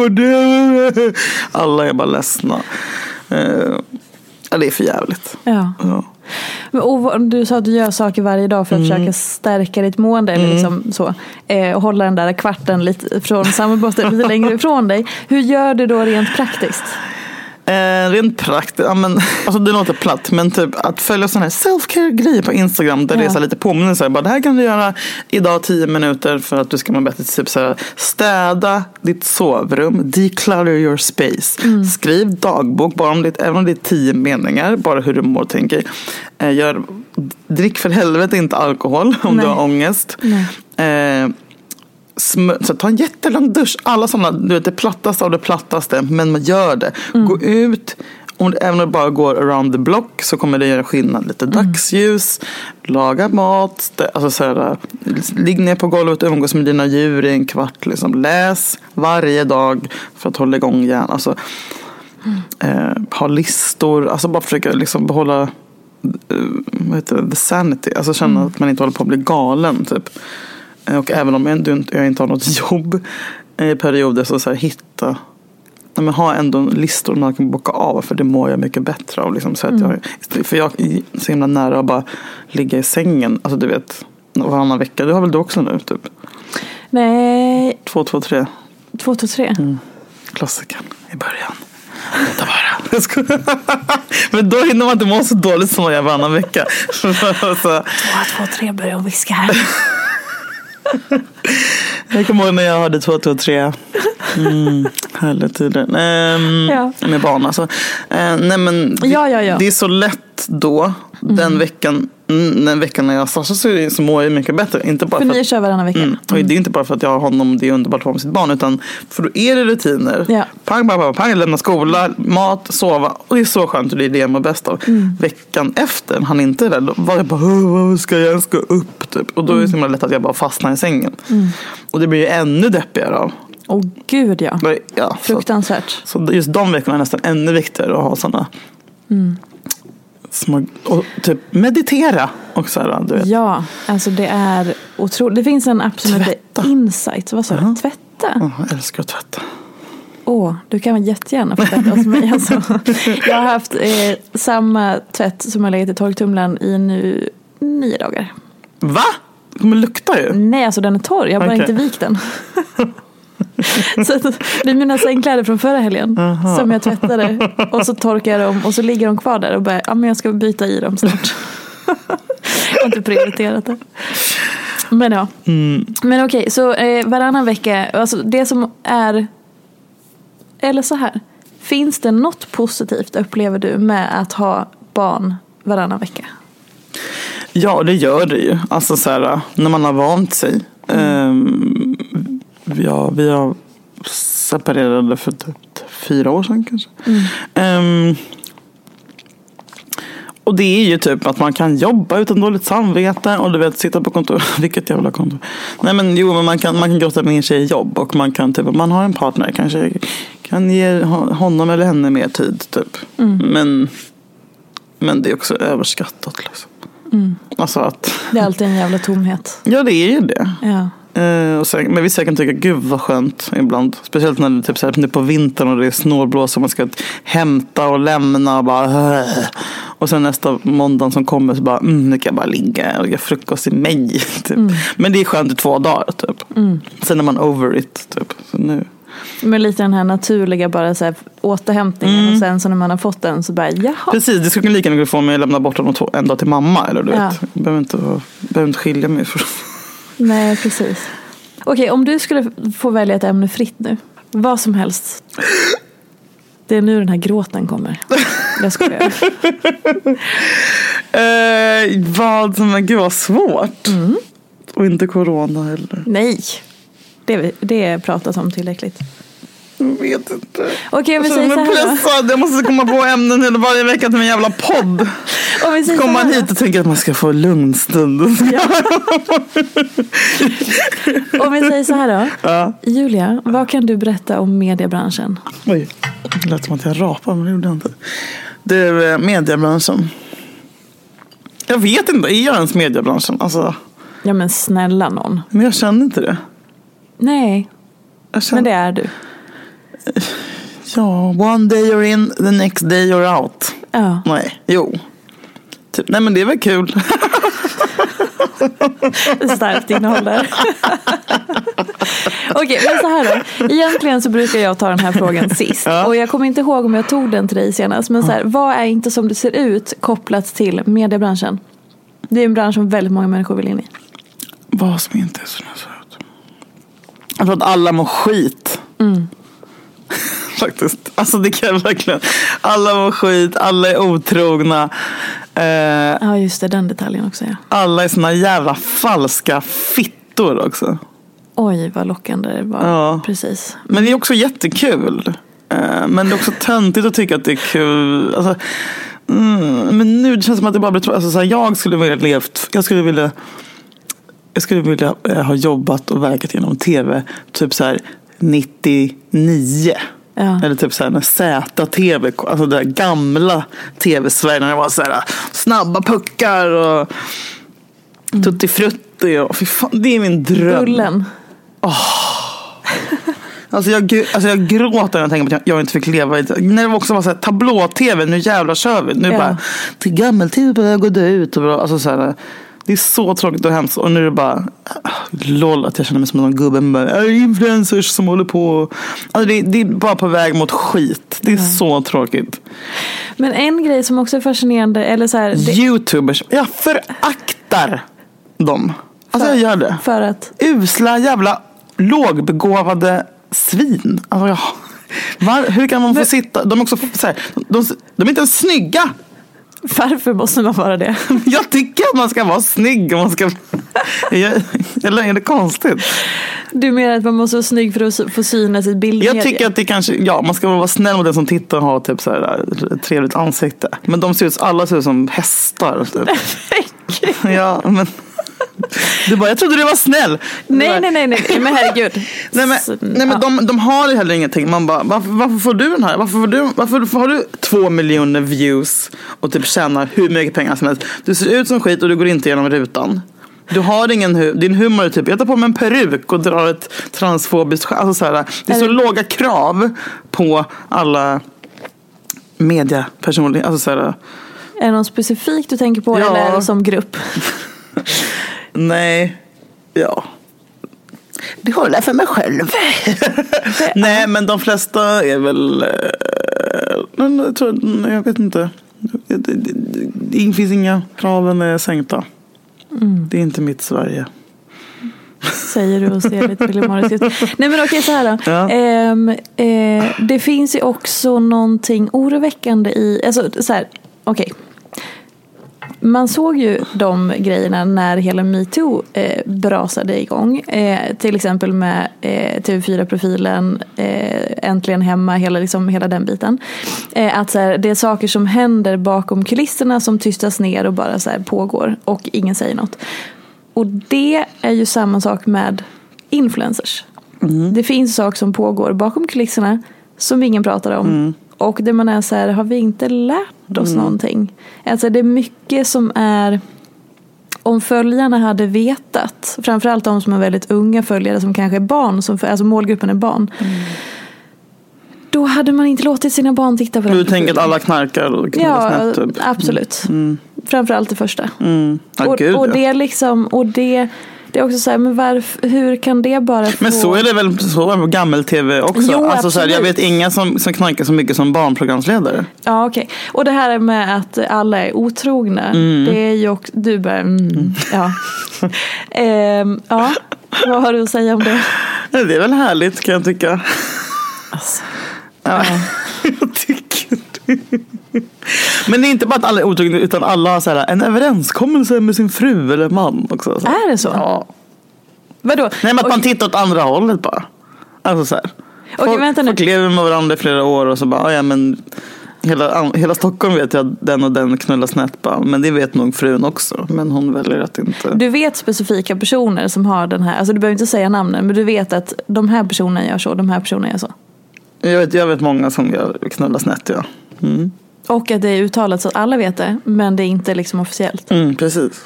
S5: alla är bara ledsna. Eh, ja, det är för jävligt. Ja. Ja.
S4: Och du sa att du gör saker varje dag för att mm. försöka stärka ditt mående eller liksom så, eh, och hålla den där kvarten lite från sammanbrottet lite längre ifrån dig. Hur gör du då rent praktiskt?
S5: Eh, rent praktiskt, ja, men, alltså det låter platt, men typ att följa sådana här self-care-grejer på Instagram där ja. det är så lite påminnelser, bara det här kan du göra idag tio minuter för att du ska må bättre, typ så här, städa ditt sovrum, declutter your space, mm. skriv dagbok bara om ditt, även om det är tio meningar, bara hur du mår och tänker, eh, gör, drick för helvete inte alkohol om Nej. du har ångest. Eh, så ta en jättelång dusch. Alla sådana, du vet, det plattaste av det plattaste, men man gör det. Mm. Gå ut, om det, även om det bara går around the block, så kommer det göra skillnad. Lite mm. dagsljus, laga mat, det, alltså så här, ligg ner på golvet och umgås med dina djur i en kvart. Liksom. Läs varje dag för att hålla igång hjärnan. Alltså, mm. eh, ha listor, alltså bara försöka liksom behålla eh, vad heter det, the sanity. Alltså känna mm. att man inte håller på att bli galen, typ. Och även om jag inte, jag inte har något jobb i perioder, så, så här, hitta, men ha ändå listor man kan bocka av, för det mår jag mycket bättre av liksom, så att mm. jag, för jag är så himla nära att bara ligga i sängen, alltså du vet, varannan vecka. Du har väl det också nu typ?
S4: Nej.
S5: Två, två, tre.
S4: Två, två, tre. Mm.
S5: Klassiken i början. Ta bara. Men då hinner man inte må så dåligt som jag varannan vecka. Så.
S4: Två, två, tre börjar viska här.
S5: Jag kommer ihåg när jag hade två, två, tre Mm, härligt tider. Um,
S4: ja.
S5: Med barn alltså. Uh, nej men det,
S4: ja, ja, ja.
S5: det är så lätt då, mm. den veckan den veckan när jag startar så, så mår jag mycket bättre. Inte bara
S4: för,
S5: för
S4: ni
S5: att,
S4: kör varannan vecka.
S5: Mm, och det är inte bara för att jag har honom, det är underbart att vara med sitt barn, utan för då är det rutiner. Ja. Pang, pang, pang, pang, lämna skola, mat, sova. Och det är så skönt och det är det jag mår bäst av. Mm. Veckan efter, han inte är där, då var jag bara, vad ska jag, jag ska upp typ. Och då är det så himla lätt att jag bara fastnar i sängen. Mm. Och det blir ju ännu deppigare av.
S4: Åh oh, gud ja,
S5: ja
S4: fruktansvärt.
S5: Så, så just de veckorna är nästan ännu viktigare att ha sådana mm. små, och typ meditera också, du vet.
S4: Ja, alltså det är otroligt. Det finns en app som heter Insight. Vad sa du? Uh-huh. Tvätta?
S5: Uh, jag älskar att tvätta.
S4: Åh, oh, du kan jättegärna få tvätta hos mig. Alltså. Jag har haft eh, samma tvätt som har legat i torktumlaren i nu nio dagar.
S5: Va? Det kommer lukta ju.
S4: Nej, alltså den är torr. Jag har bara okay. inte vikt den. Så det är mina sängkläder från förra helgen. Aha. Som jag tvättade. Och så torkar jag dem. Och så ligger de kvar där och bara, ja men jag ska byta i dem snart. Jag har inte prioriterat det. Men ja. Mm. Men okej, okay, så eh, varannan vecka, alltså det som är, eller så här, finns det något positivt upplever du med att ha barn varannan vecka?
S5: Ja, det gör det ju. Alltså så här, när man har vant sig. Mm. Um, ja, vi har separerade för typ fyra år sedan kanske. Mm. Um, och det är ju typ att man kan jobba utan dåligt samvete och du vet, sitta på kontor. Vilket jävla kontor. Nej men jo, men man kan, man kan grotta ner sig i jobb och man kan typ, man har en partner kanske kan ge honom eller henne mer tid typ. Mm. Men, men det är också överskattat liksom. Mm. Alltså att
S4: det är alltid en jävla tomhet.
S5: Ja, det är ju det.
S4: Ja.
S5: Uh, och sen, men vissa kan tycka, gud vad skönt ibland. Speciellt när det typ, så här, på vintern och det är snålblås och man ska hämta och lämna och bara uh. Och sen nästa måndag som kommer så bara, mm, nu kan jag bara ligga och göra frukost i mig typ. Mm. Men det är skönt i två dagar typ. Mm. Sen är man over it typ. Så nu.
S4: Men lite den här naturliga bara så här, återhämtningen mm. och sen så när man har fått den så bara, jaha.
S5: Precis, det skulle lika mycket få mig att lämna bort den en dag till mamma eller du
S4: ja.
S5: vet. Jag behöver inte, behöver inte skilja mig för.
S4: Nej, precis. Okej, om du skulle få välja ett ämne fritt nu, vad som helst. Det är nu den här gråten kommer. Jag skojar.
S5: eh, vad som är gud vad svårt. Mm. Och inte corona heller.
S4: Nej, det, det pratas om tillräckligt.
S5: Jag vet inte.
S4: Okej, om vi säger så här då.
S5: Jag måste komma på ämnen hela varje vecka till en jävla podd. Om vi säger kommer man hit och tänker att man ska få lugn stund. Ja.
S4: Om vi säger så här då. Ja. Julia, vad kan du berätta om mediebranschen?
S5: Oj, det lät som att jag rapar, men det gjorde jag inte. Det är mediebranschen. Jag vet inte, är jag ens mediebranschen? Alltså.
S4: Ja, men snälla någon.
S5: Men jag känner inte det.
S4: Nej, känner... men det är du.
S5: Ja, one day you're in, the next day you're out.
S4: Ja.
S5: Nej, jo. Typ, nej men det är väl kul.
S4: Starkt innehåll där. Okej, men så här då. Egentligen så brukar jag ta den här frågan sist. Ja. Och jag kommer inte ihåg om jag tog den till dig senast. Men så här, vad är inte som det ser ut kopplat till mediebranschen? Det är en bransch som väldigt många människor vill in i.
S5: Vad som inte är som det ser ut? Jag tror att alla mår skit. Mm. Faktiskt. Alltså det kan jag verkligen. Alla mår skit, alla är otrogna. Eh,
S4: ja just det, den detaljen också. Ja.
S5: Alla är såna jävla falska fittor också.
S4: Oj, vad lockande det var. Ja. Precis.
S5: Men det är också jättekul. Eh, men det är också töntigt att tycka att det är kul. Alltså, mm, men nu det känns som att det bara blir alltså, så här, jag skulle vilja levt. Jag skulle vilja Jag skulle vilja eh, ha jobbat och verkat genom tv typ så här nittionio. Ja. Eller typ så här när Z-tv, alltså det där gamla tv-Sverige när det var så här snabba puckar och mm. tutti frutti och fy fan, det är min dröm.
S4: Bullen.
S5: Oh. Alltså jag, alltså jag gråter när jag tänker på att jag, jag inte fick leva i det. När det också var så här tablå-tv, nu jävla kör vi. Nu ja. bara, till gammel-tv börjar gå ut och bra. Alltså så här, det är så tråkigt och hemskt. Och nu är det bara lol att jag känner mig som någon gubbe med influencers som håller på. Alltså det, det är bara på väg mot skit. Det är mm. så tråkigt.
S4: Men en grej som också är fascinerande eller så här, det...
S5: YouTubers, jag föraktar dem. Alltså
S4: för,
S5: jag gör det.
S4: För att
S5: usla jävla lågbegåvade svin. Alltså, ja. Var, hur kan man få sitta? De är också så här, de, de är inte ens snygga.
S4: Varför måste man vara det?
S5: Jag tycker att man ska vara snygg. Man ska... Eller är det konstigt?
S4: Du menar att man måste vara snygg för att få synas i bildmedia?
S5: Jag tycker att det kanske, ja, man ska vara snäll mot den som tittar och ha typ så här ett trevligt ansikte. Men de ser ut, alla ser ut som hästar. Typ. Ja, men... Du bara, jag trodde du var snäll.
S4: Nej,
S5: bara,
S4: nej, nej, nej, men herregud.
S5: nej, men, nej, men de, de har ju heller ingenting. Man bara, varför, varför får du den här? Varför, får du, varför har du två miljoner views och typ tjänar hur mycket pengar som helst? Du ser ut som skit och du går inte igenom rutan. Du har ingen hu- din humor är typ, jag tar på mig en peruk och drar ett transfobiskt skämt. Alltså, så här, det är så mm. låga krav på alla mediapersonligheter. Alltså, så här,
S4: är det någon specifikt du tänker på, ja. Eller som grupp?
S5: Nej, ja. Det håller jag för mig själv. Det, nej, men de flesta är väl... Men jag, tror, jag vet inte. Det, det, det, det finns inga, kraven är sänkta. Mm. Det är inte mitt Sverige.
S4: Säger du och ser lite filmariskt ut. Nej, men okej, så här då. Ja. Eh, eh, det finns ju också någonting oroväckande i... Alltså, så här, okej. Man såg ju de grejerna när hela MeToo eh, brasade igång. Eh, till exempel med eh, T V fyra-profilen, eh, Äntligen hemma, hela, liksom, hela den biten. Eh, att så här, det är saker som händer bakom kulisserna som tystas ner och bara så här, pågår och ingen säger något. Och det är ju samma sak med influencers. Mm. Det finns saker som pågår bakom kulisserna som ingen pratar om. Mm. Och det man är så här, har vi inte lärt oss mm. någonting? Alltså det är mycket som är, om följarna hade vetat, framförallt de som är väldigt unga följare som kanske är barn, som, alltså målgruppen är barn. Mm. Då hade man inte låtit sina barn titta på det.
S5: Du tänker att alla knarkar och knullar
S4: snett,
S5: typ.
S4: Absolut. Mm. Framförallt det första.
S5: Mm. Ah,
S4: och,
S5: Gud,
S4: och
S5: ja.
S4: det är liksom, och det... Det är också så här, men varför, hur kan det bara få...
S5: Men så är det väl så med gammel-tv också.
S4: Jo,
S5: alltså så här, jag vet inga som, som knarkar så mycket som barnprogramsledare.
S4: Ja, okej. Okay. Och det här med att alla är otrogna. Mm. Det är ju också... Du bara... Mm, mm. Ja. ehm, ja. Vad har du att säga om det?
S5: Det är väl härligt, kan jag tycka.
S4: Alltså.
S5: Ja. Ja. Jag tycker det. Men det är inte bara att alla är otrogna, utan alla har så här, en överenskommelse med sin fru eller man också. Så.
S4: Är det så?
S5: Ja.
S4: Vadå?
S5: Nej, men att okay. man tittar åt andra hållet bara. Alltså så här. Folk, okay, vänta nu. Folk lever med varandra i flera år och så bara, ja men hela, hela Stockholm vet jag att den och den knullar snett bara. Men det vet nog frun också. Men hon väljer att inte...
S4: Du vet specifika personer som har den här, alltså du behöver inte säga namnen, men du vet att de här personerna gör så, de här personerna gör så.
S5: Jag vet, jag vet många som gör knullar snett, ja. Mm.
S4: Och att det är uttalat så att alla vet det, men det är inte liksom officiellt.
S5: Mm, precis.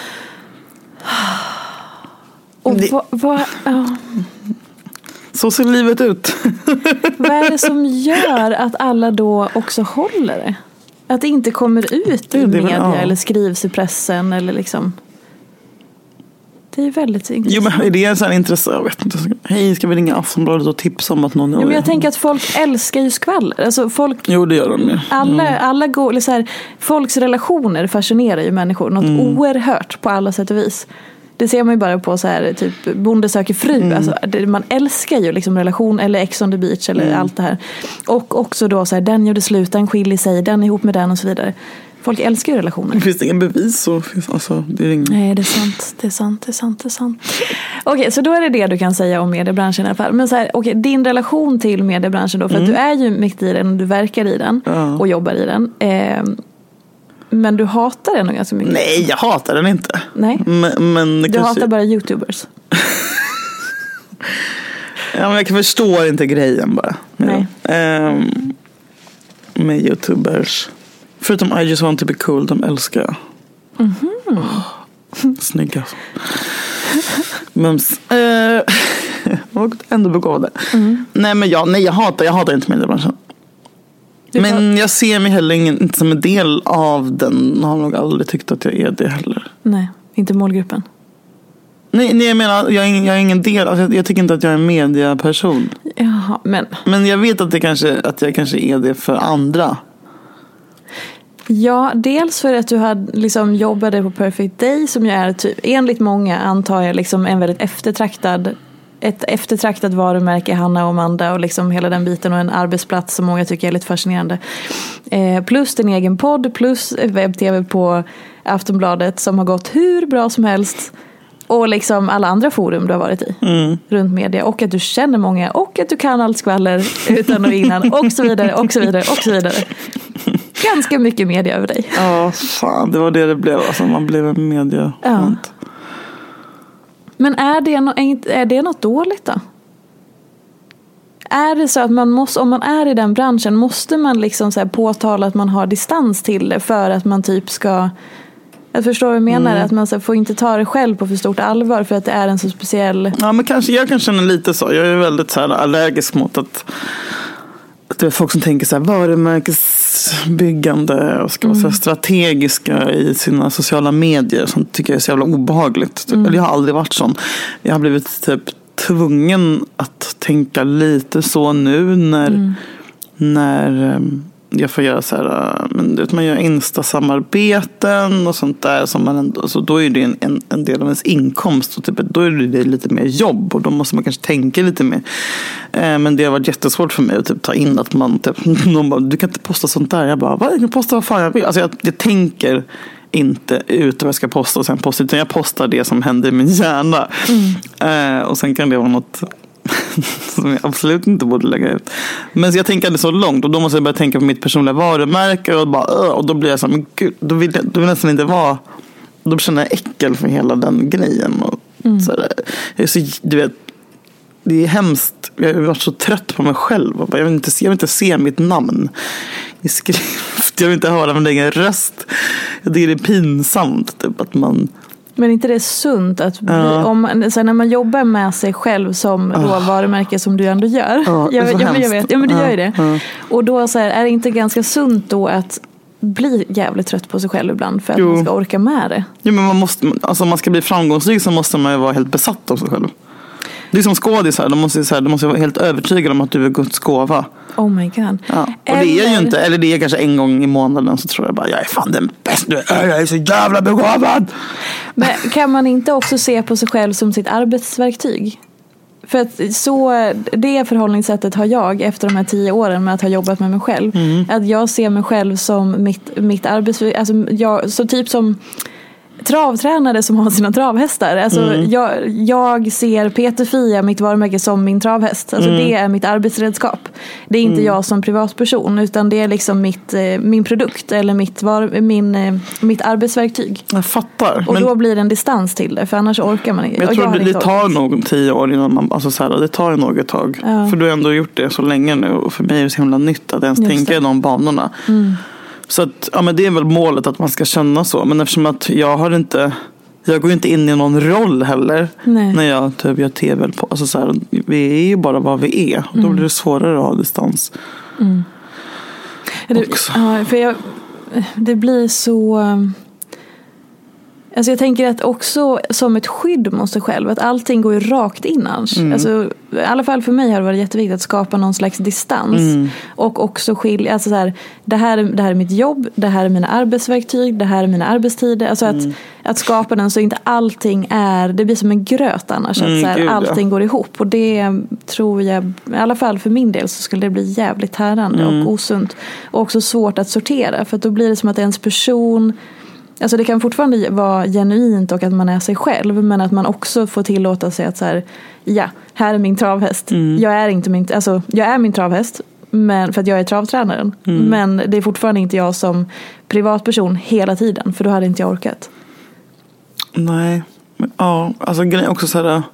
S4: Och det... vad... Va, ja.
S5: Så ser livet ut.
S4: Vad är det som gör att alla då också håller det? Att det inte kommer ut i media ja. Eller skrivs i pressen eller liksom... Det är väldigt intressant.
S5: Jo, men det är så här intressant. Jag vet inte. Hej, ska vi ringa Aftonbladet och tipsa om att någon...
S4: Jo, men jag tänker att folk älskar ju skvaller. Alltså folk...
S5: Jo, det gör de ju.
S4: Alla,
S5: mm.
S4: alla går... Så här, folks relationer fascinerar ju människor. Något mm. oerhört på alla sätt och vis. Det ser man ju bara på så här, typ Bonde söker fru. Mm. Alltså, det, man älskar ju liksom relation, eller Ex on the beach eller mm. allt det här. Och också då så här, den gjorde slut, den skiljer sig, den är ihop med den och så vidare. Folk älskar ju relationer.
S5: Det finns ingen bevis så alltså, det är ingen...
S4: Nej, det är sant, det är sant, det är sant, det är sant. Okej, okay, så då är det det du kan säga om mediebranschen i alla fall. Men så här, okej, okay, din relation till mediebranschen då, för mm. att du är ju mitt i den och du verkar i den ja. Och jobbar i den. Eh, men du hatar den nog ganska mycket.
S5: Nej, jag hatar den inte.
S4: Nej,
S5: men, men
S4: du
S5: kanske...
S4: hatar bara YouTubers.
S5: Ja, men jag kan förstå inte grejen bara.
S4: Nej.
S5: Um, med YouTubers. Förutom I just want to be cool, de älskar jag.
S4: Mm-hmm.
S5: Oh, snygga. Men äh, och ändå begåvade. Mm. Nej, men jag, nej, jag hatar, jag hatar inte mediebranschen. Du men har... jag ser mig heller ingen, inte som en del av den. Jag har nog aldrig tyckt att jag är det heller.
S4: Nej, inte målgruppen.
S5: Nej, nej jag menar, jag är ingen, jag är ingen del. Alltså, jag, jag tycker inte att jag är en mediaperson.
S4: Jaha, men...
S5: Men jag vet att, det kanske, att jag kanske är det för andra.
S4: Ja, dels för att du hade, liksom, jobbade på Perfect Day som ju är typ, enligt många antar jag liksom, en väldigt eftertraktad ett eftertraktat varumärke, Hanna och Amanda, och liksom hela den biten, och en arbetsplats som många tycker är lite fascinerande. Eh, plus din egen podd, plus webb-tv på Aftonbladet som har gått hur bra som helst. Och liksom alla andra forum du har varit i mm. runt media. Och att du känner många. Och att du kan allt skvaller utan och innan. Och så vidare, och så vidare, och så vidare. Ganska mycket media över dig.
S5: Ja, fan, det var det det blev. Alltså, man blev en media.
S4: Ja. Men är det, no- är det något dåligt då? Är det så att man måste, om man är i den branschen, måste man liksom så här påtala att man har distans till det för att man typ ska... Jag förstår vad jag menar, mm. att man så får inte ta det själv på för stort allvar för att det är en så speciell...
S5: Ja, men kanske, jag kan känna lite så. Jag är väldigt så här allergisk mot att, att det är folk som tänker så här varumärkesbyggande och ska vara mm. så strategiska i sina sociala medier, som tycker jag är så jävla obehagligt. Typ. Mm. Eller jag har aldrig varit sån. Jag har blivit typ tvungen att tänka lite så nu när, mm. när jag får göra så här, men vet, man gör Insta-samarbeten och sånt där, som man ändå, så då är det en, en, en del av ens inkomst, och typ, då är det lite mer jobb, och då måste man kanske tänka lite mer. Eh, men det har varit jättesvårt för mig att typ ta in att man typ, någon bara, du kan inte posta sånt där. Jag bara, vad? Jag kan posta vad fan jag vill. Alltså jag, jag tänker inte ut vad jag ska posta och sen posta, utan jag postar det som händer i min hjärna. Mm. Eh, och sen kan det vara något som jag absolut inte borde lägga ut. Men jag tänker det så långt, och då måste jag börja tänka på mitt personliga varumärke, och, bara, och då blir jag så här, men gud, då vill jag, då vill jag nästan inte vara, då känner jag äckel för hela den grejen. Och mm. så där. Jag är så, du vet, det är hemskt. Jag har varit så trött på mig själv. Jag vill inte se, jag vill inte se mitt namn i skrift. Jag vill inte höra min egen röst. Jag tycker det är pinsamt typ, att man...
S4: Men inte det är sunt att bli, ja. om, så när man jobbar med sig själv som då oh. varumärke som du ändå gör.
S5: Ja,
S4: jag, jag, jag, jag vet, ja men du ja. gör ju det. Ja. Och då så här, är det inte ganska sunt då att bli jävligt trött på sig själv ibland för att jo. man ska orka med det?
S5: Jo, men man måste, alltså om man ska bli framgångsrik så måste man ju vara helt besatt av sig själv. Det är som skådisar, de måste, så här, de måste vara helt övertygade om att du är Guds gåva.
S4: Oh my god.
S5: Ja. Och eller... det är ju inte, eller det är kanske en gång i månaden, så tror jag bara, jag är fan den bästa, jag är så jävla begåvad.
S4: Men kan man inte också se på sig själv som sitt arbetsverktyg? För att så, det förhållningssättet har jag efter de här tio åren med att ha jobbat med mig själv. Mm. Att jag ser mig själv som mitt, mitt arbetsverktyg, alltså jag, så typ som travtränare som har sina travhästar. Alltså mm. jag, jag ser Peter Fia, mitt varumärke, som min travhäst. Alltså mm. det är mitt arbetsredskap. Det är inte mm. jag som privatperson, utan det är liksom mitt, min produkt eller mitt, var, min, mitt arbetsverktyg.
S5: Jag fattar.
S4: Och men... då blir det en distans till det, för annars orkar man inte.
S5: Jag tror jag det, det tar nog tio år innan man, alltså så här, det tar nog ett tag. Ja. För du har ändå gjort det så länge nu, och för mig är det så himla nytt att ens Just tänka det. i de banorna. Mm. Så att, ja, men det är väl målet att man ska känna så. Men eftersom att jag har inte, jag går inte in i någon roll heller. Nej. När jag typ gör tv på. Alltså så här, vi är ju bara vad vi är. Mm. Då blir det svårare att ha distans. Mm.
S4: Det, ja, för jag, det blir så... Alltså jag tänker att också som ett skydd mot sig själv, att allting går ju rakt in annars. Mm. Alltså, i alla fall för mig har det varit jätteviktigt att skapa någon slags distans. Mm. Och också skilja, alltså så här, det, här, det här är mitt jobb, det här är mina arbetsverktyg, det här är mina arbetstider. Alltså att, mm. att skapa den så inte allting är, det blir som en gröt annars. Mm, att så här, gud, allting ja. går ihop. Och det tror jag, i alla fall för min del, så skulle det bli jävligt tärande mm. och osunt. Och också svårt att sortera, för att då blir det som att ens person... Alltså det kan fortfarande vara genuint och att man är sig själv, men att man också får tillåta sig att så här, ja, här är min travhäst. Mm. Jag är inte min, alltså jag är min travhäst, men för att jag är travtränaren. Mm. Men det är fortfarande inte jag som privatperson hela tiden, för då hade inte jag orkat.
S5: Nej, men ja, alltså grejen också så här.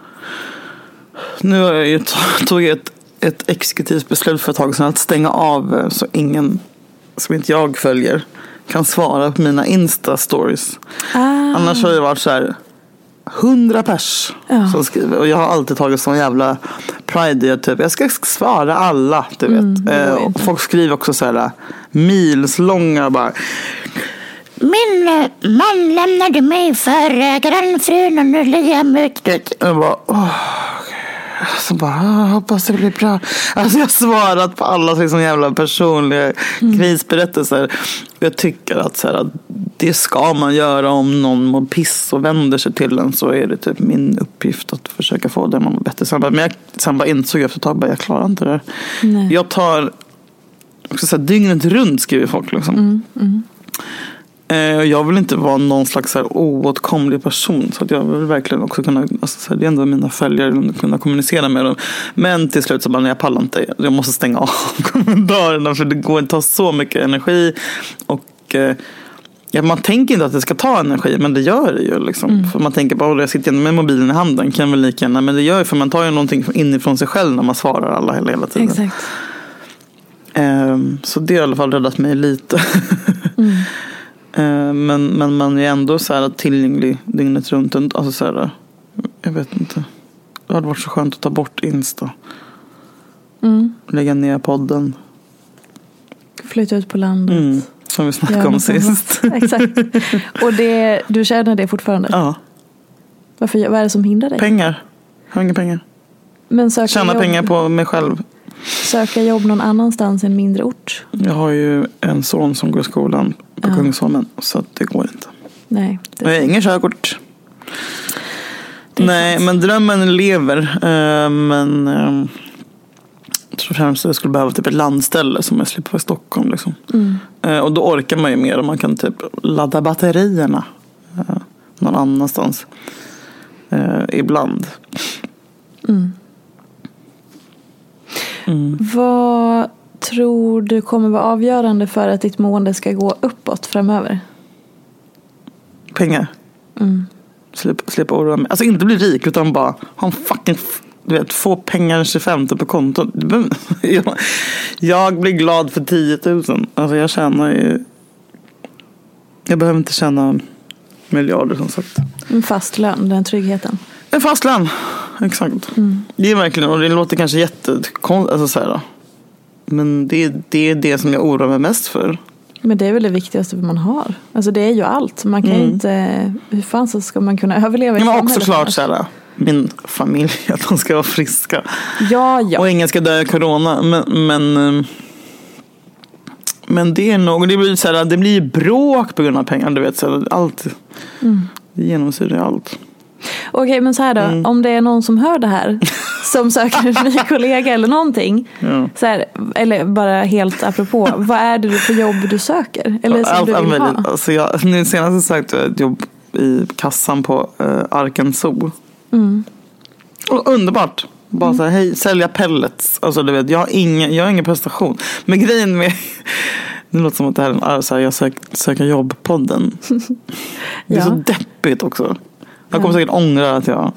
S5: Nu har jag ju tagit ett, ett exekutivt beslut för ett tag sedan att stänga av så ingen som inte jag följer kan svara på mina Insta-stories. Ah. Annars har det varit så här hundra pers ja. som skriver. Och jag har alltid tagit sån jävla pride i typ, jag ska svara alla, du vet. Mm, eh, och folk skriver också så här milslånga bara: min man lämnade mig för grannfrun och nu ligger jag mot det. Jag bara, åh, Så bara, hoppas det blir bra. Alltså jag har svarat på alla liksom jävla personliga mm. krisberättelser. Jag tycker att, så här, att det ska man göra om någon mår piss och vänder sig till en, så är det typ min uppgift att försöka få det man mår bättre. Sen bara, men jag sen bara insåg efter ett tag, bara, jag klarar inte det där. Nej. Jag tar också så här, dygnet runt skriver folk liksom. Mm, mm. Jag vill inte vara någon slags så här oåtkomlig person, så att jag vill verkligen också kunna, alltså så här, det är ändå mina följare, kunna kommunicera med dem. Men till slut så bara, nej, jag pallar inte, jag måste stänga av kommentarerna, för det går inte att ta så mycket energi. Och ja, man tänker inte att det ska ta energi, men det gör det ju liksom. Mm. För man tänker bara, jag sitter med mobilen i handen, kan väl lika gärna, men det gör ju, för man tar ju någonting inifrån sig själv när man svarar alla hela, hela tiden.
S4: Exakt.
S5: Um, så det har i alla fall räddat mig lite. Mm. Men, men man är ändå så här tillgänglig dygnet runt. Alltså så här, jag vet inte. Det hade varit så skönt att ta bort Insta. Mm. Lägga ner podden.
S4: Flytta ut på landet. Mm,
S5: som vi snackade om sist.
S4: Exakt. Och det, du känner det fortfarande?
S5: Ja.
S4: Varför, vad är det som hindrar dig?
S5: Pengar. Jag har inga pengar.
S4: Men söka
S5: Tjäna
S4: jobb.
S5: pengar på mig själv.
S4: Söka jobb någon annanstans, en mindre ort.
S5: Jag har ju en son som går i skolan på ja. Kungsholmen, så att det går inte.
S4: Nej.
S5: Jag har ingen körkort. Nej, sant. Men drömmen lever. Uh, men uh, jag tror främst att jag skulle behöva typ ett landställe som jag slipper i Stockholm. Liksom. Mm. Uh, och då orkar man ju mer om man kan typ ladda batterierna uh, någon annanstans. Uh, ibland.
S4: Mm. Mm. Vad tror du kommer vara avgörande för att ditt mående ska gå uppåt framöver?
S5: Pengar. Mm. Slippa, slippa oroa mig. Alltså inte bli rik, utan bara ha en fucking, du vet, få pengar tjugofem på kontot. jag, jag blir glad för tio tusen. Alltså jag tjänar ju, jag behöver inte tjäna miljarder som sagt.
S4: En fast lön, den tryggheten.
S5: En fast lön, exakt. Mm. Det är verkligen, och det låter kanske jättekonstigt, alltså så här då. Men det, det är det som jag oroar mig mest för. Men
S4: det är väl det viktigaste man har. Alltså det är ju allt. Man kan mm. inte, hur fan så ska man kunna överleva i
S5: samhället? Men också klart så här, min familj, att de ska vara friska.
S4: Ja, ja.
S5: Och ingen ska dö i corona. Men, men, men det är nog, det blir så här, det blir bråk på grund av pengar. Du vet, så här, allt. Mm. Det genomsyrar allt.
S4: Okej, men så här då. Mm. Om det är någon som hör det här, som söker en ny kollega eller någonting, ja. Så här, eller bara helt apropå, vad är det för jobb du söker? Eller som
S5: all,
S4: du vill
S5: all,
S4: ha?
S5: Alltså jag, nu senast sagt ett jobb i kassan på uh, Arken Zoo. Mm. Och underbart. Bara mm. så här, hej, sälja pellets. Alltså du vet, jag har ingen, jag har ingen prestation. Men grejen med, det låter som att det här är så här, jag sök, söker jobb-podden. Det är ja. så deppigt också. Jag kommer säkert ångra att jag,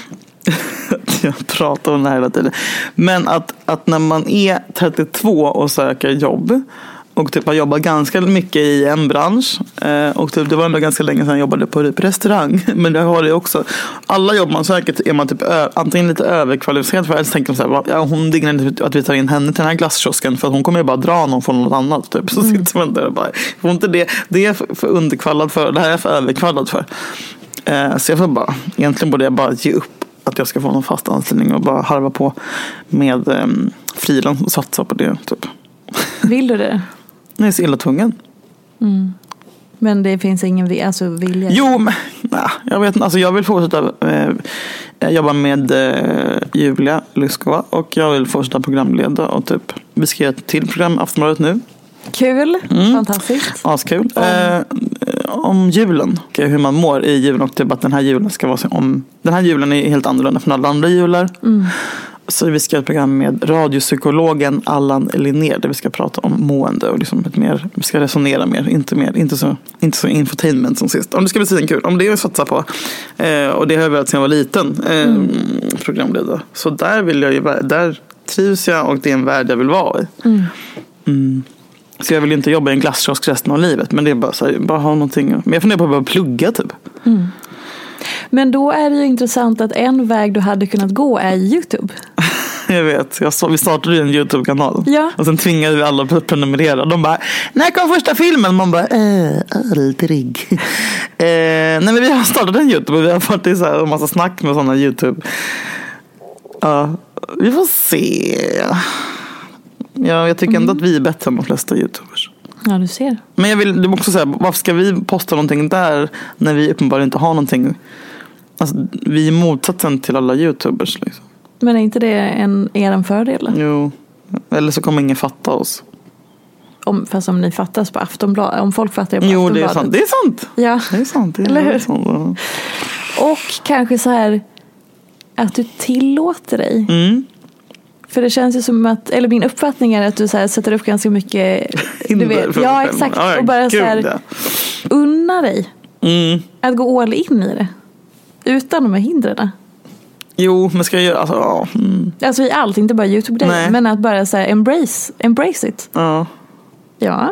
S5: att jag pratar om det här hela tiden. Men att, att när man är trettiotvå och söker jobb och typ har jobbat ganska mycket i en bransch, och typ, det var ändå ganska länge sedan jag jobbade på typ restaurang, men det har det också. Alla jobb man söker är man typ ö, antingen lite överkvalificerad för, eller så tänker man så här, ja, hon dignar inte att vi tar in henne till den här glasskiosken för att hon kommer ju bara dra någon från något annat typ. Så mm. sitter man där och bara, får inte det, det är för, för underkvallad för, det här är för överkvallad för. Så jag får bara, egentligen borde jag bara ge upp att jag ska få någon fast anställning och bara harva på med um, frilans och satsa på det typ.
S4: Vill du det?
S5: Nej, jag är så illa tvungen.
S4: Mm. Men det finns ingen alltså, vilja?
S5: Jo, men nej, jag vet inte. Alltså, jag vill fortsätta eh, jobba med eh, Julia Lyskova, och jag vill fortsätta programleda och typ, vi ska göra ett till program Aftonbladet nu.
S4: Kul, mm. fantastiskt.
S5: Askul. Om. Eh, om julen, hur man mår i julen, och typ att den här julen ska vara så om, den här julen är helt annorlunda från alla andra jular. Mm. Så vi ska ha ett program med radiopsykologen Allan Linnér där vi ska prata om mående och liksom ett mer, vi ska resonera mer, inte mer, inte så, inte så infotainment som sist. Om det ska bli så kul, om det är att satsa på, eh, och det har jag velat sedan jag var liten, eh, mm. programledare. Så där vill jag ju, där trivs jag, och det är en värld jag vill vara i. Mm. Mm. Så jag vill inte jobba i en glasskiosk resten av livet, men det är bara så här, bara ha någonting. Men jag funderar på att börja plugga typ. Mm.
S4: Men då är det ju intressant att en väg du hade kunnat gå är YouTube.
S5: Jag vet, jag så, vi startade ju en YouTube-kanal.
S4: Ja.
S5: Och sen tvingade vi alla att prenumerera. De bara, när kom första filmen? Man bara, äh, aldrig. eh, nej men vi har startat en YouTube och vi har fått så här en massa snack med sådana YouTube. Ja, vi får se. Ja, jag tycker mm. ändå att vi är bättre än de flesta YouTubers.
S4: Ja, du ser.
S5: Men jag vill också säga, varför ska vi posta någonting där när vi uppenbarligen inte har någonting? Alltså, vi är motsatsen till alla YouTubers liksom.
S4: Men är inte det en, er en fördel?
S5: Jo, eller så kommer ingen fatta oss.
S4: Om, fast om ni fattas på Aftonbladet, om folk fattar på
S5: jo,
S4: Aftonbladet.
S5: Jo, det är sant. Det är sant.
S4: Ja.
S5: Det är sant. Det är
S4: eller hur?
S5: Sant, ja.
S4: Och kanske så här att du tillåter dig.
S5: Mm.
S4: För det känns ju som att, eller min uppfattning är att du så här sätter upp ganska mycket du vet, ja exakt, ja, och bara så här unna dig
S5: mm.
S4: att gå all in i det utan de här hindren.
S5: Jo, men ska jag göra alltså, ja. Mm.
S4: Alltså i allt, inte bara YouTube-grejer, men att bara så här embrace, embrace it.
S5: Ja.
S4: Ja.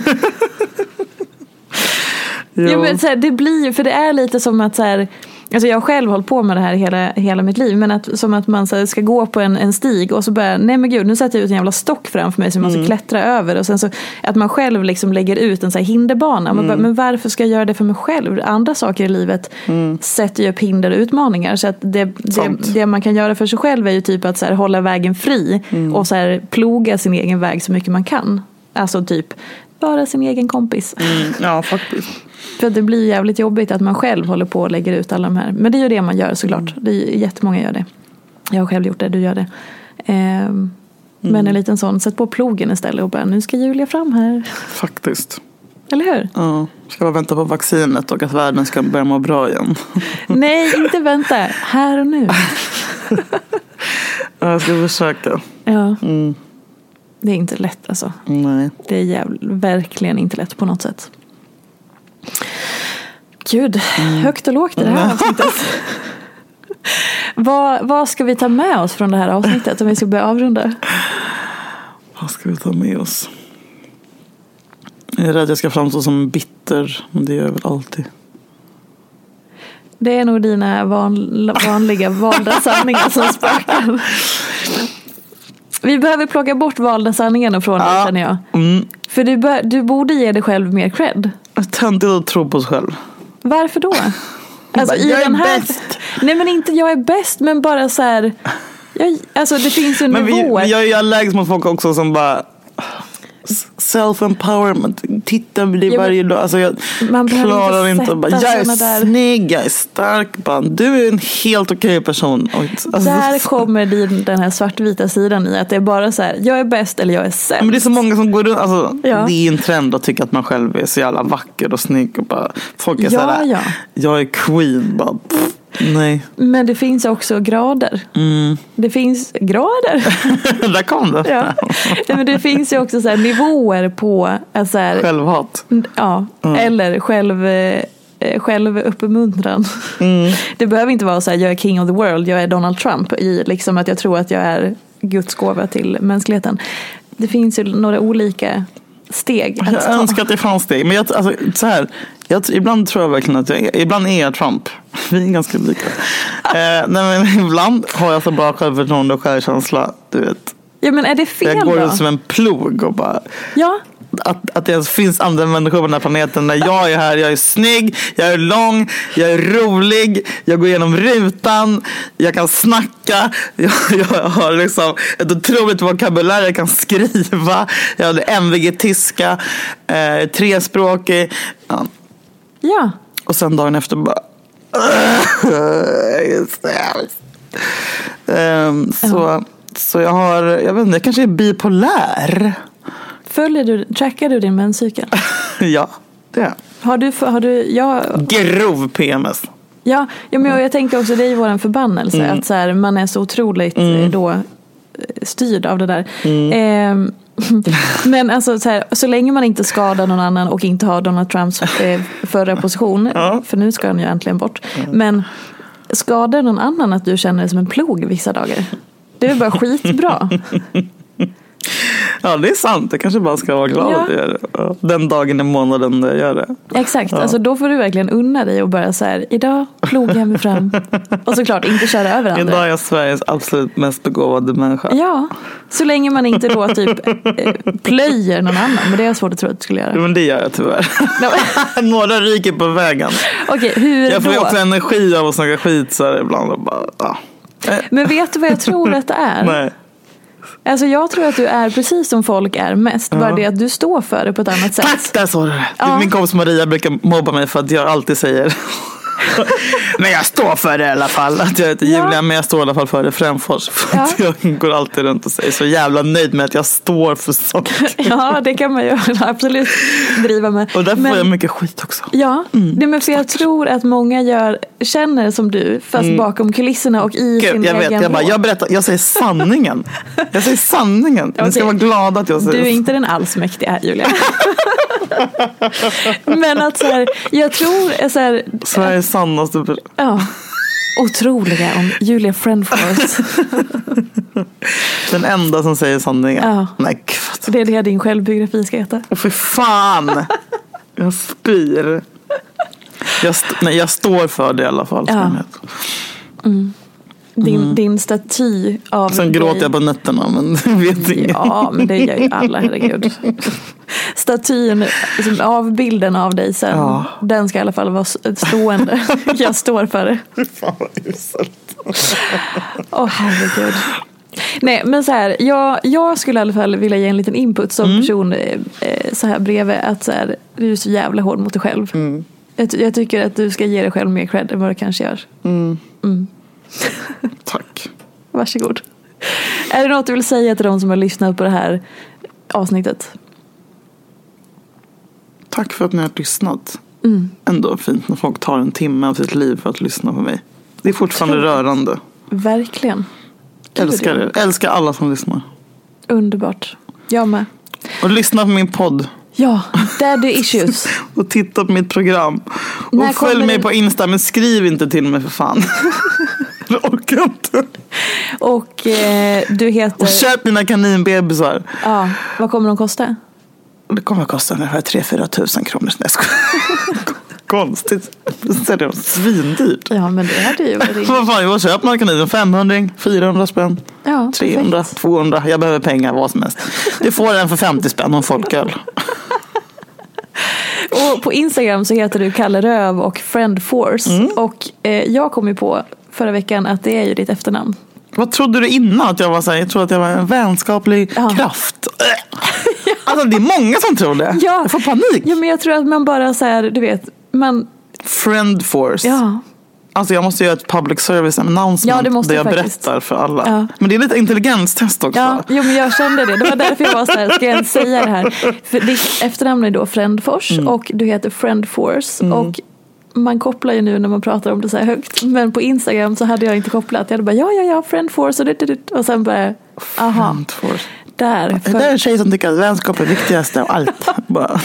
S4: Jo, men så här, det blir ju, för det är lite som att så här, alltså jag har själv hållit på med det här hela, hela mitt liv, men att, som att man så här, ska gå på en, en stig och så börjar, nej men gud, nu sätter jag ut en jävla stock framför mig som man ska mm. klättra över, och sen så att man själv liksom lägger ut en så här hinderbana. Mm. Man bara, men varför ska jag göra det för mig själv? Andra saker i livet mm. sätter ju upp hinder och utmaningar, så att det, det, det man kan göra för sig själv är ju typ att så här, hålla vägen fri mm. och så här, ploga sin egen väg så mycket man kan. Alltså typ vara sin egen kompis.
S5: Mm. Ja, faktiskt.
S4: För det blir jävligt jobbigt att man själv håller på och lägger ut alla de här. Men det är ju det man gör såklart. Mm. Det är jättemånga gör det. Jag har själv gjort det, du gör det. Ehm, mm. Men en liten sån, sätt på plogen istället och bara, nu ska Julia fram här.
S5: Faktiskt.
S4: Eller hur?
S5: Ja, ska bara vänta på vaccinet och att världen ska börja må bra igen.
S4: Nej, inte vänta. Här och nu.
S5: Jag ska försöka.
S4: Ja.
S5: Mm.
S4: Det är inte lätt alltså.
S5: Nej.
S4: Det är jävla, verkligen inte lätt på något sätt. Gud, mm. högt och lågt i det här avsnittet. vad, vad ska vi ta med oss från det här avsnittet om vi ska börja avrunda?
S5: Vad ska vi ta med oss? Jag är rädd att jag ska framstå som bitter, men det gör jag väl alltid.
S4: Det är nog dina van, vanliga valda sanningar som spökar. Vi behöver plocka bort valda sanningarna från dig, ja. Känner jag.
S5: Mm.
S4: För du, bör, du borde ge dig själv mer cred.
S5: Jag töntigt att tro på sig själv.
S4: Varför då? Alltså,
S5: jag
S4: i
S5: är
S4: den här...
S5: bäst.
S4: Nej, men inte jag är bäst, men bara så här... Jag, alltså det finns en
S5: men
S4: nivå.
S5: Men jag är ju allergisk mot folk också som bara... Self-empowerment. Titta på det ja, varje dag. Alltså jag klarar inte att bara, jag är där. Snygg, jag är stark. Bara, du är en helt okej person. Alltså,
S4: där kommer din, den här svartvita sidan i att det är bara så här, jag är bäst eller jag är sämst.
S5: Men det är så många som går runt, alltså,
S4: ja.
S5: Det är en trend att tycka att man själv är så jävla vacker och snygg. Och bara, folk är
S4: ja,
S5: så här,
S4: ja.
S5: Jag är queen. Bara, pff, nej.
S4: Men det finns också grader.
S5: Mm.
S4: Det finns grader.
S5: Där kom det.
S4: Ja. Men det finns ju också så här nivåer på så här,
S5: självhat.
S4: Ja, mm. eller själv självuppmuntran.
S5: Mm.
S4: Det behöver inte vara så här, jag är king of the world, jag är Donald Trump i liksom att jag tror att jag är Guds gåva till mänskligheten. Det finns ju några olika steg att
S5: jag
S4: ta.
S5: önskar att det fanns steg, men jag, alltså, så här, jag, ibland tror jag verkligen att jag, ibland är jag Trump. Vi är ganska lika. eh, nej, men ibland har jag så bra självförtroende och självkänsla, du vet.
S4: Ja, men är det fel
S5: jag går
S4: då?
S5: ut som en plog och bara...
S4: Ja.
S5: Att, att det ens finns andra människor på den här planeten när jag är här, jag är snygg, jag är lång, jag är rolig, jag går igenom rutan, jag kan snacka, jag, jag har liksom ett otroligt vokabulär, jag kan skriva, jag har M V G-tyska, eh, trespråkig. Ja.
S4: Ja.
S5: Och sen dagen efter bara... um, så, ja. så jag har, jag vet inte, jag kanske är bipolär.
S4: Följer du, trackar du din menscykel?
S5: Ja, det är.
S4: Har du, har du, jag...
S5: Grov P M S.
S4: Ja, ja men jag, jag tänker också, det är ju vår förbannelse mm. att så här, man är så otroligt mm. då styrd av det där. Mm. Eh, men alltså så, här, så länge man inte skadar någon annan och inte har Donald Trumps eh, förra position, ja. För nu ska han ju äntligen bort. Mm. Men skadar någon annan att du känner dig som en plog vissa dagar? Det är bara skitbra.
S5: Ja, det är sant. Jag kanske bara ska vara glad ja. att jag gör det. Den dagen i månaden jag gör det.
S4: Exakt.
S5: Ja.
S4: Alltså, då får du verkligen unna dig och bara så här, idag plogar jag mig fram. Och såklart inte köra över andra.
S5: Idag är jag Sveriges absolut mest begåvade människa.
S4: Ja, så länge man inte då typ plöjer någon annan. Men det är svårt att tro att du skulle göra.
S5: Ja, men det gör jag tyvärr. Några ryker på vägen.
S4: Okej, hur
S5: jag får
S4: då?
S5: ju också energi av att snacka skit så här ibland och bara... Ja.
S4: Men vet du vad jag tror att det är?
S5: Nej.
S4: Alltså jag tror att du är precis som folk är mest. Ja. Bara det att du står för det på ett annat sätt.
S5: Tack, där sa du det.
S4: Ja.
S5: Min kompis Maria brukar mobba mig för att jag alltid säger men jag står för det i alla fall. Att jag heter Julia, ja. Men jag står i alla fall för det Fränfors. För ja. Att jag går alltid runt och säger så jävla nöjd med att jag står för saker.
S4: Ja, det kan man ju absolut driva med.
S5: Och därför men, får jag mycket skit också.
S4: Ja, mm. det, men för jag tror att många gör, känner som du, fast mm. bakom kulisserna och i Gud, sin
S5: jag
S4: egen
S5: vet, jag, bara, jag berättar, jag säger sanningen. Jag säger sanningen. Okay. Ni ska vara glada att jag säger.
S4: Du är inte den allsmäktiga här, Julia. Men att så här, jag tror så här,
S5: Sveriges sannaste.
S4: Ja, otroliga om Julia Fränfors.
S5: Den enda som säger sanningen.
S4: Ja.
S5: Nej, gud.
S4: Det är det din självbiografi ska heta.
S5: Åh, för fan. Jag spyr. Jag, st- nej, jag står för det i alla fall.
S4: Ja. Mm. Din, mm. din staty av
S5: Sen dig. Gråter jag på nätterna, men vet inget.
S4: Ja, men det gör ju alla, herregud. Statyn av bilden av dig sen, ja. Den ska i alla fall vara stående. Jag står för det.
S5: Fan vad uselt.
S4: Åh, herregud. Nej, men så här, jag, jag skulle i alla fall vilja ge en liten input som mm. person eh, så här bredvid att så här, du är så jävla hård mot dig själv. Mm. Jag, jag tycker att du ska ge dig själv mer cred än vad du kanske gör.
S5: Mm.
S4: Mm.
S5: Tack.
S4: Varsågod. Är det något du vill säga till de som har lyssnat på det här avsnittet?
S5: Tack för att ni har lyssnat.
S4: Mm.
S5: Ändå fint när folk tar en timme av sitt liv för att lyssna på mig. Det är fortfarande rörande.
S4: Verkligen.
S5: Älskar det. Älskar alla som lyssnar.
S4: Underbart. Jag med.
S5: Och lyssna på min podd.
S4: Ja, Daddy Issues.
S5: Och titta på mitt program.
S4: När
S5: och följ mig
S4: det...
S5: på Insta, men skriv inte till mig för fan. Jag orkar inte.
S4: Och eh, du heter...
S5: Och köp mina kaninbebisar.
S4: Ja, vad kommer de kosta?
S5: Det kommer att kosta ungefär tre till fyra tusen kronor. Konstigt. Det är svindyrt.
S4: Ja, men det hade ju varit...
S5: Vad fan, jag köper man kaninen? femhundra, fyrahundra spänn.
S4: Ja,
S5: trehundra,
S4: perfekt.
S5: tvåhundra. Jag behöver pengar, vad som helst. Du får den för femtio spänn och folköl.
S4: Och på Instagram så heter du Kalle Röv och Friend Force. Mm. Och eh, jag kom ju på förra veckan att det är ju ditt efternamn.
S5: Vad trodde du innan att jag var så här? Jag trodde att jag var en vänskaplig ja. kraft. Ja. Alltså det är många som tror det.
S4: Ja.
S5: Jag får panik.
S4: Ja, men jag tror att man bara så här, du vet, man...
S5: Friend Force.
S4: Ja.
S5: Alltså jag måste göra ett public service announcement
S4: ja, det måste
S5: där jag
S4: faktiskt.
S5: berättar för alla.
S4: Ja.
S5: Men det är lite intelligenstest också.
S4: Ja, jo, men jag kände det. Det var därför jag var så här, ska jag säga det här? För ditt efternamn är då Friendfors mm. och du heter Friend Force. Mm. Och man kopplar ju nu när man pratar om det så här högt. Men på Instagram så hade jag inte kopplat. Jag hade bara, ja, ja, ja, Friend Force och det, det, det. Och sen bara, aha.
S5: Friend Force.
S4: Där.
S5: För... Det är en tjej som tycker att vänskap är viktigast av allt. Bara...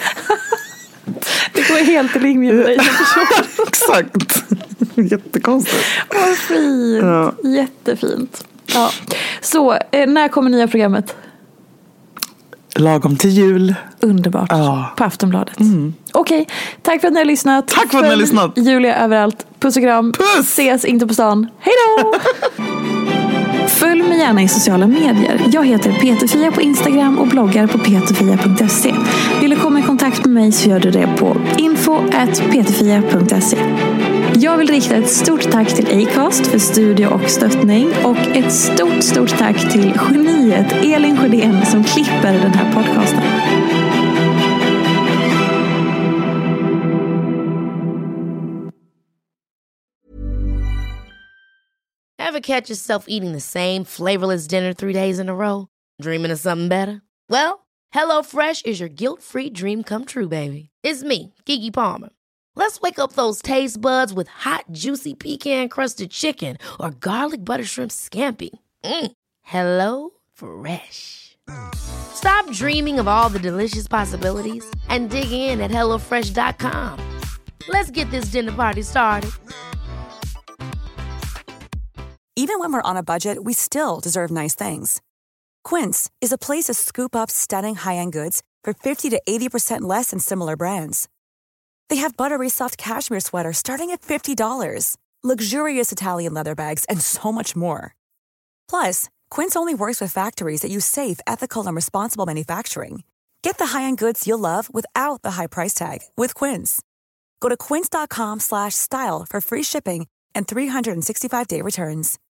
S4: Det går helt i linje med dig.
S5: Exakt. Jättekonstigt.
S4: Vad fint. Ja. Jättefint. Ja. Så, eh, när kommer nya programmet?
S5: Lagom till jul.
S4: Underbart.
S5: Ja.
S4: På Aftonbladet.
S5: Mm.
S4: Okej, okay. Tack för att ni har lyssnat.
S5: Tack för att ni har lyssnat.
S4: Julia överallt. Puss och kram.
S5: Puss.
S4: Ses inte på stan. Hej då! Följ mig gärna i sociala medier. Jag heter Peterfia på Instagram och bloggar på peterfia punkt se. Vill du komma i kontakt med mig så gör du det på info at peterfia punkt se. Jag vill rikta ett stort tack till Acast för studio och stöttning och ett stort, stort tack till geniet Elin Sjödén som klipper den här podcasten.
S2: Ever catch yourself eating the same flavorless dinner three days in a row? Dreaming of something better? Well, HelloFresh is your guilt-free dream come true, baby. It's me, Keke Palmer. Let's wake up those taste buds with hot, juicy pecan-crusted chicken or garlic butter shrimp scampi. Mm. Hello Fresh. Stop dreaming of all the delicious possibilities and dig in at hello fresh dot com. Let's get this dinner party started.
S7: Even when we're on a budget, we still deserve nice things. Quince is a place to scoop up stunning high-end goods for fifty to eighty percent less than similar brands. They have buttery soft cashmere sweaters starting at fifty dollars, luxurious Italian leather bags, and so much more. Plus, Quince only works with factories that use safe, ethical, and responsible manufacturing. Get the high-end goods you'll love without the high price tag with Quince. Go to quince dot com slash style for free shipping and three sixty-five day returns.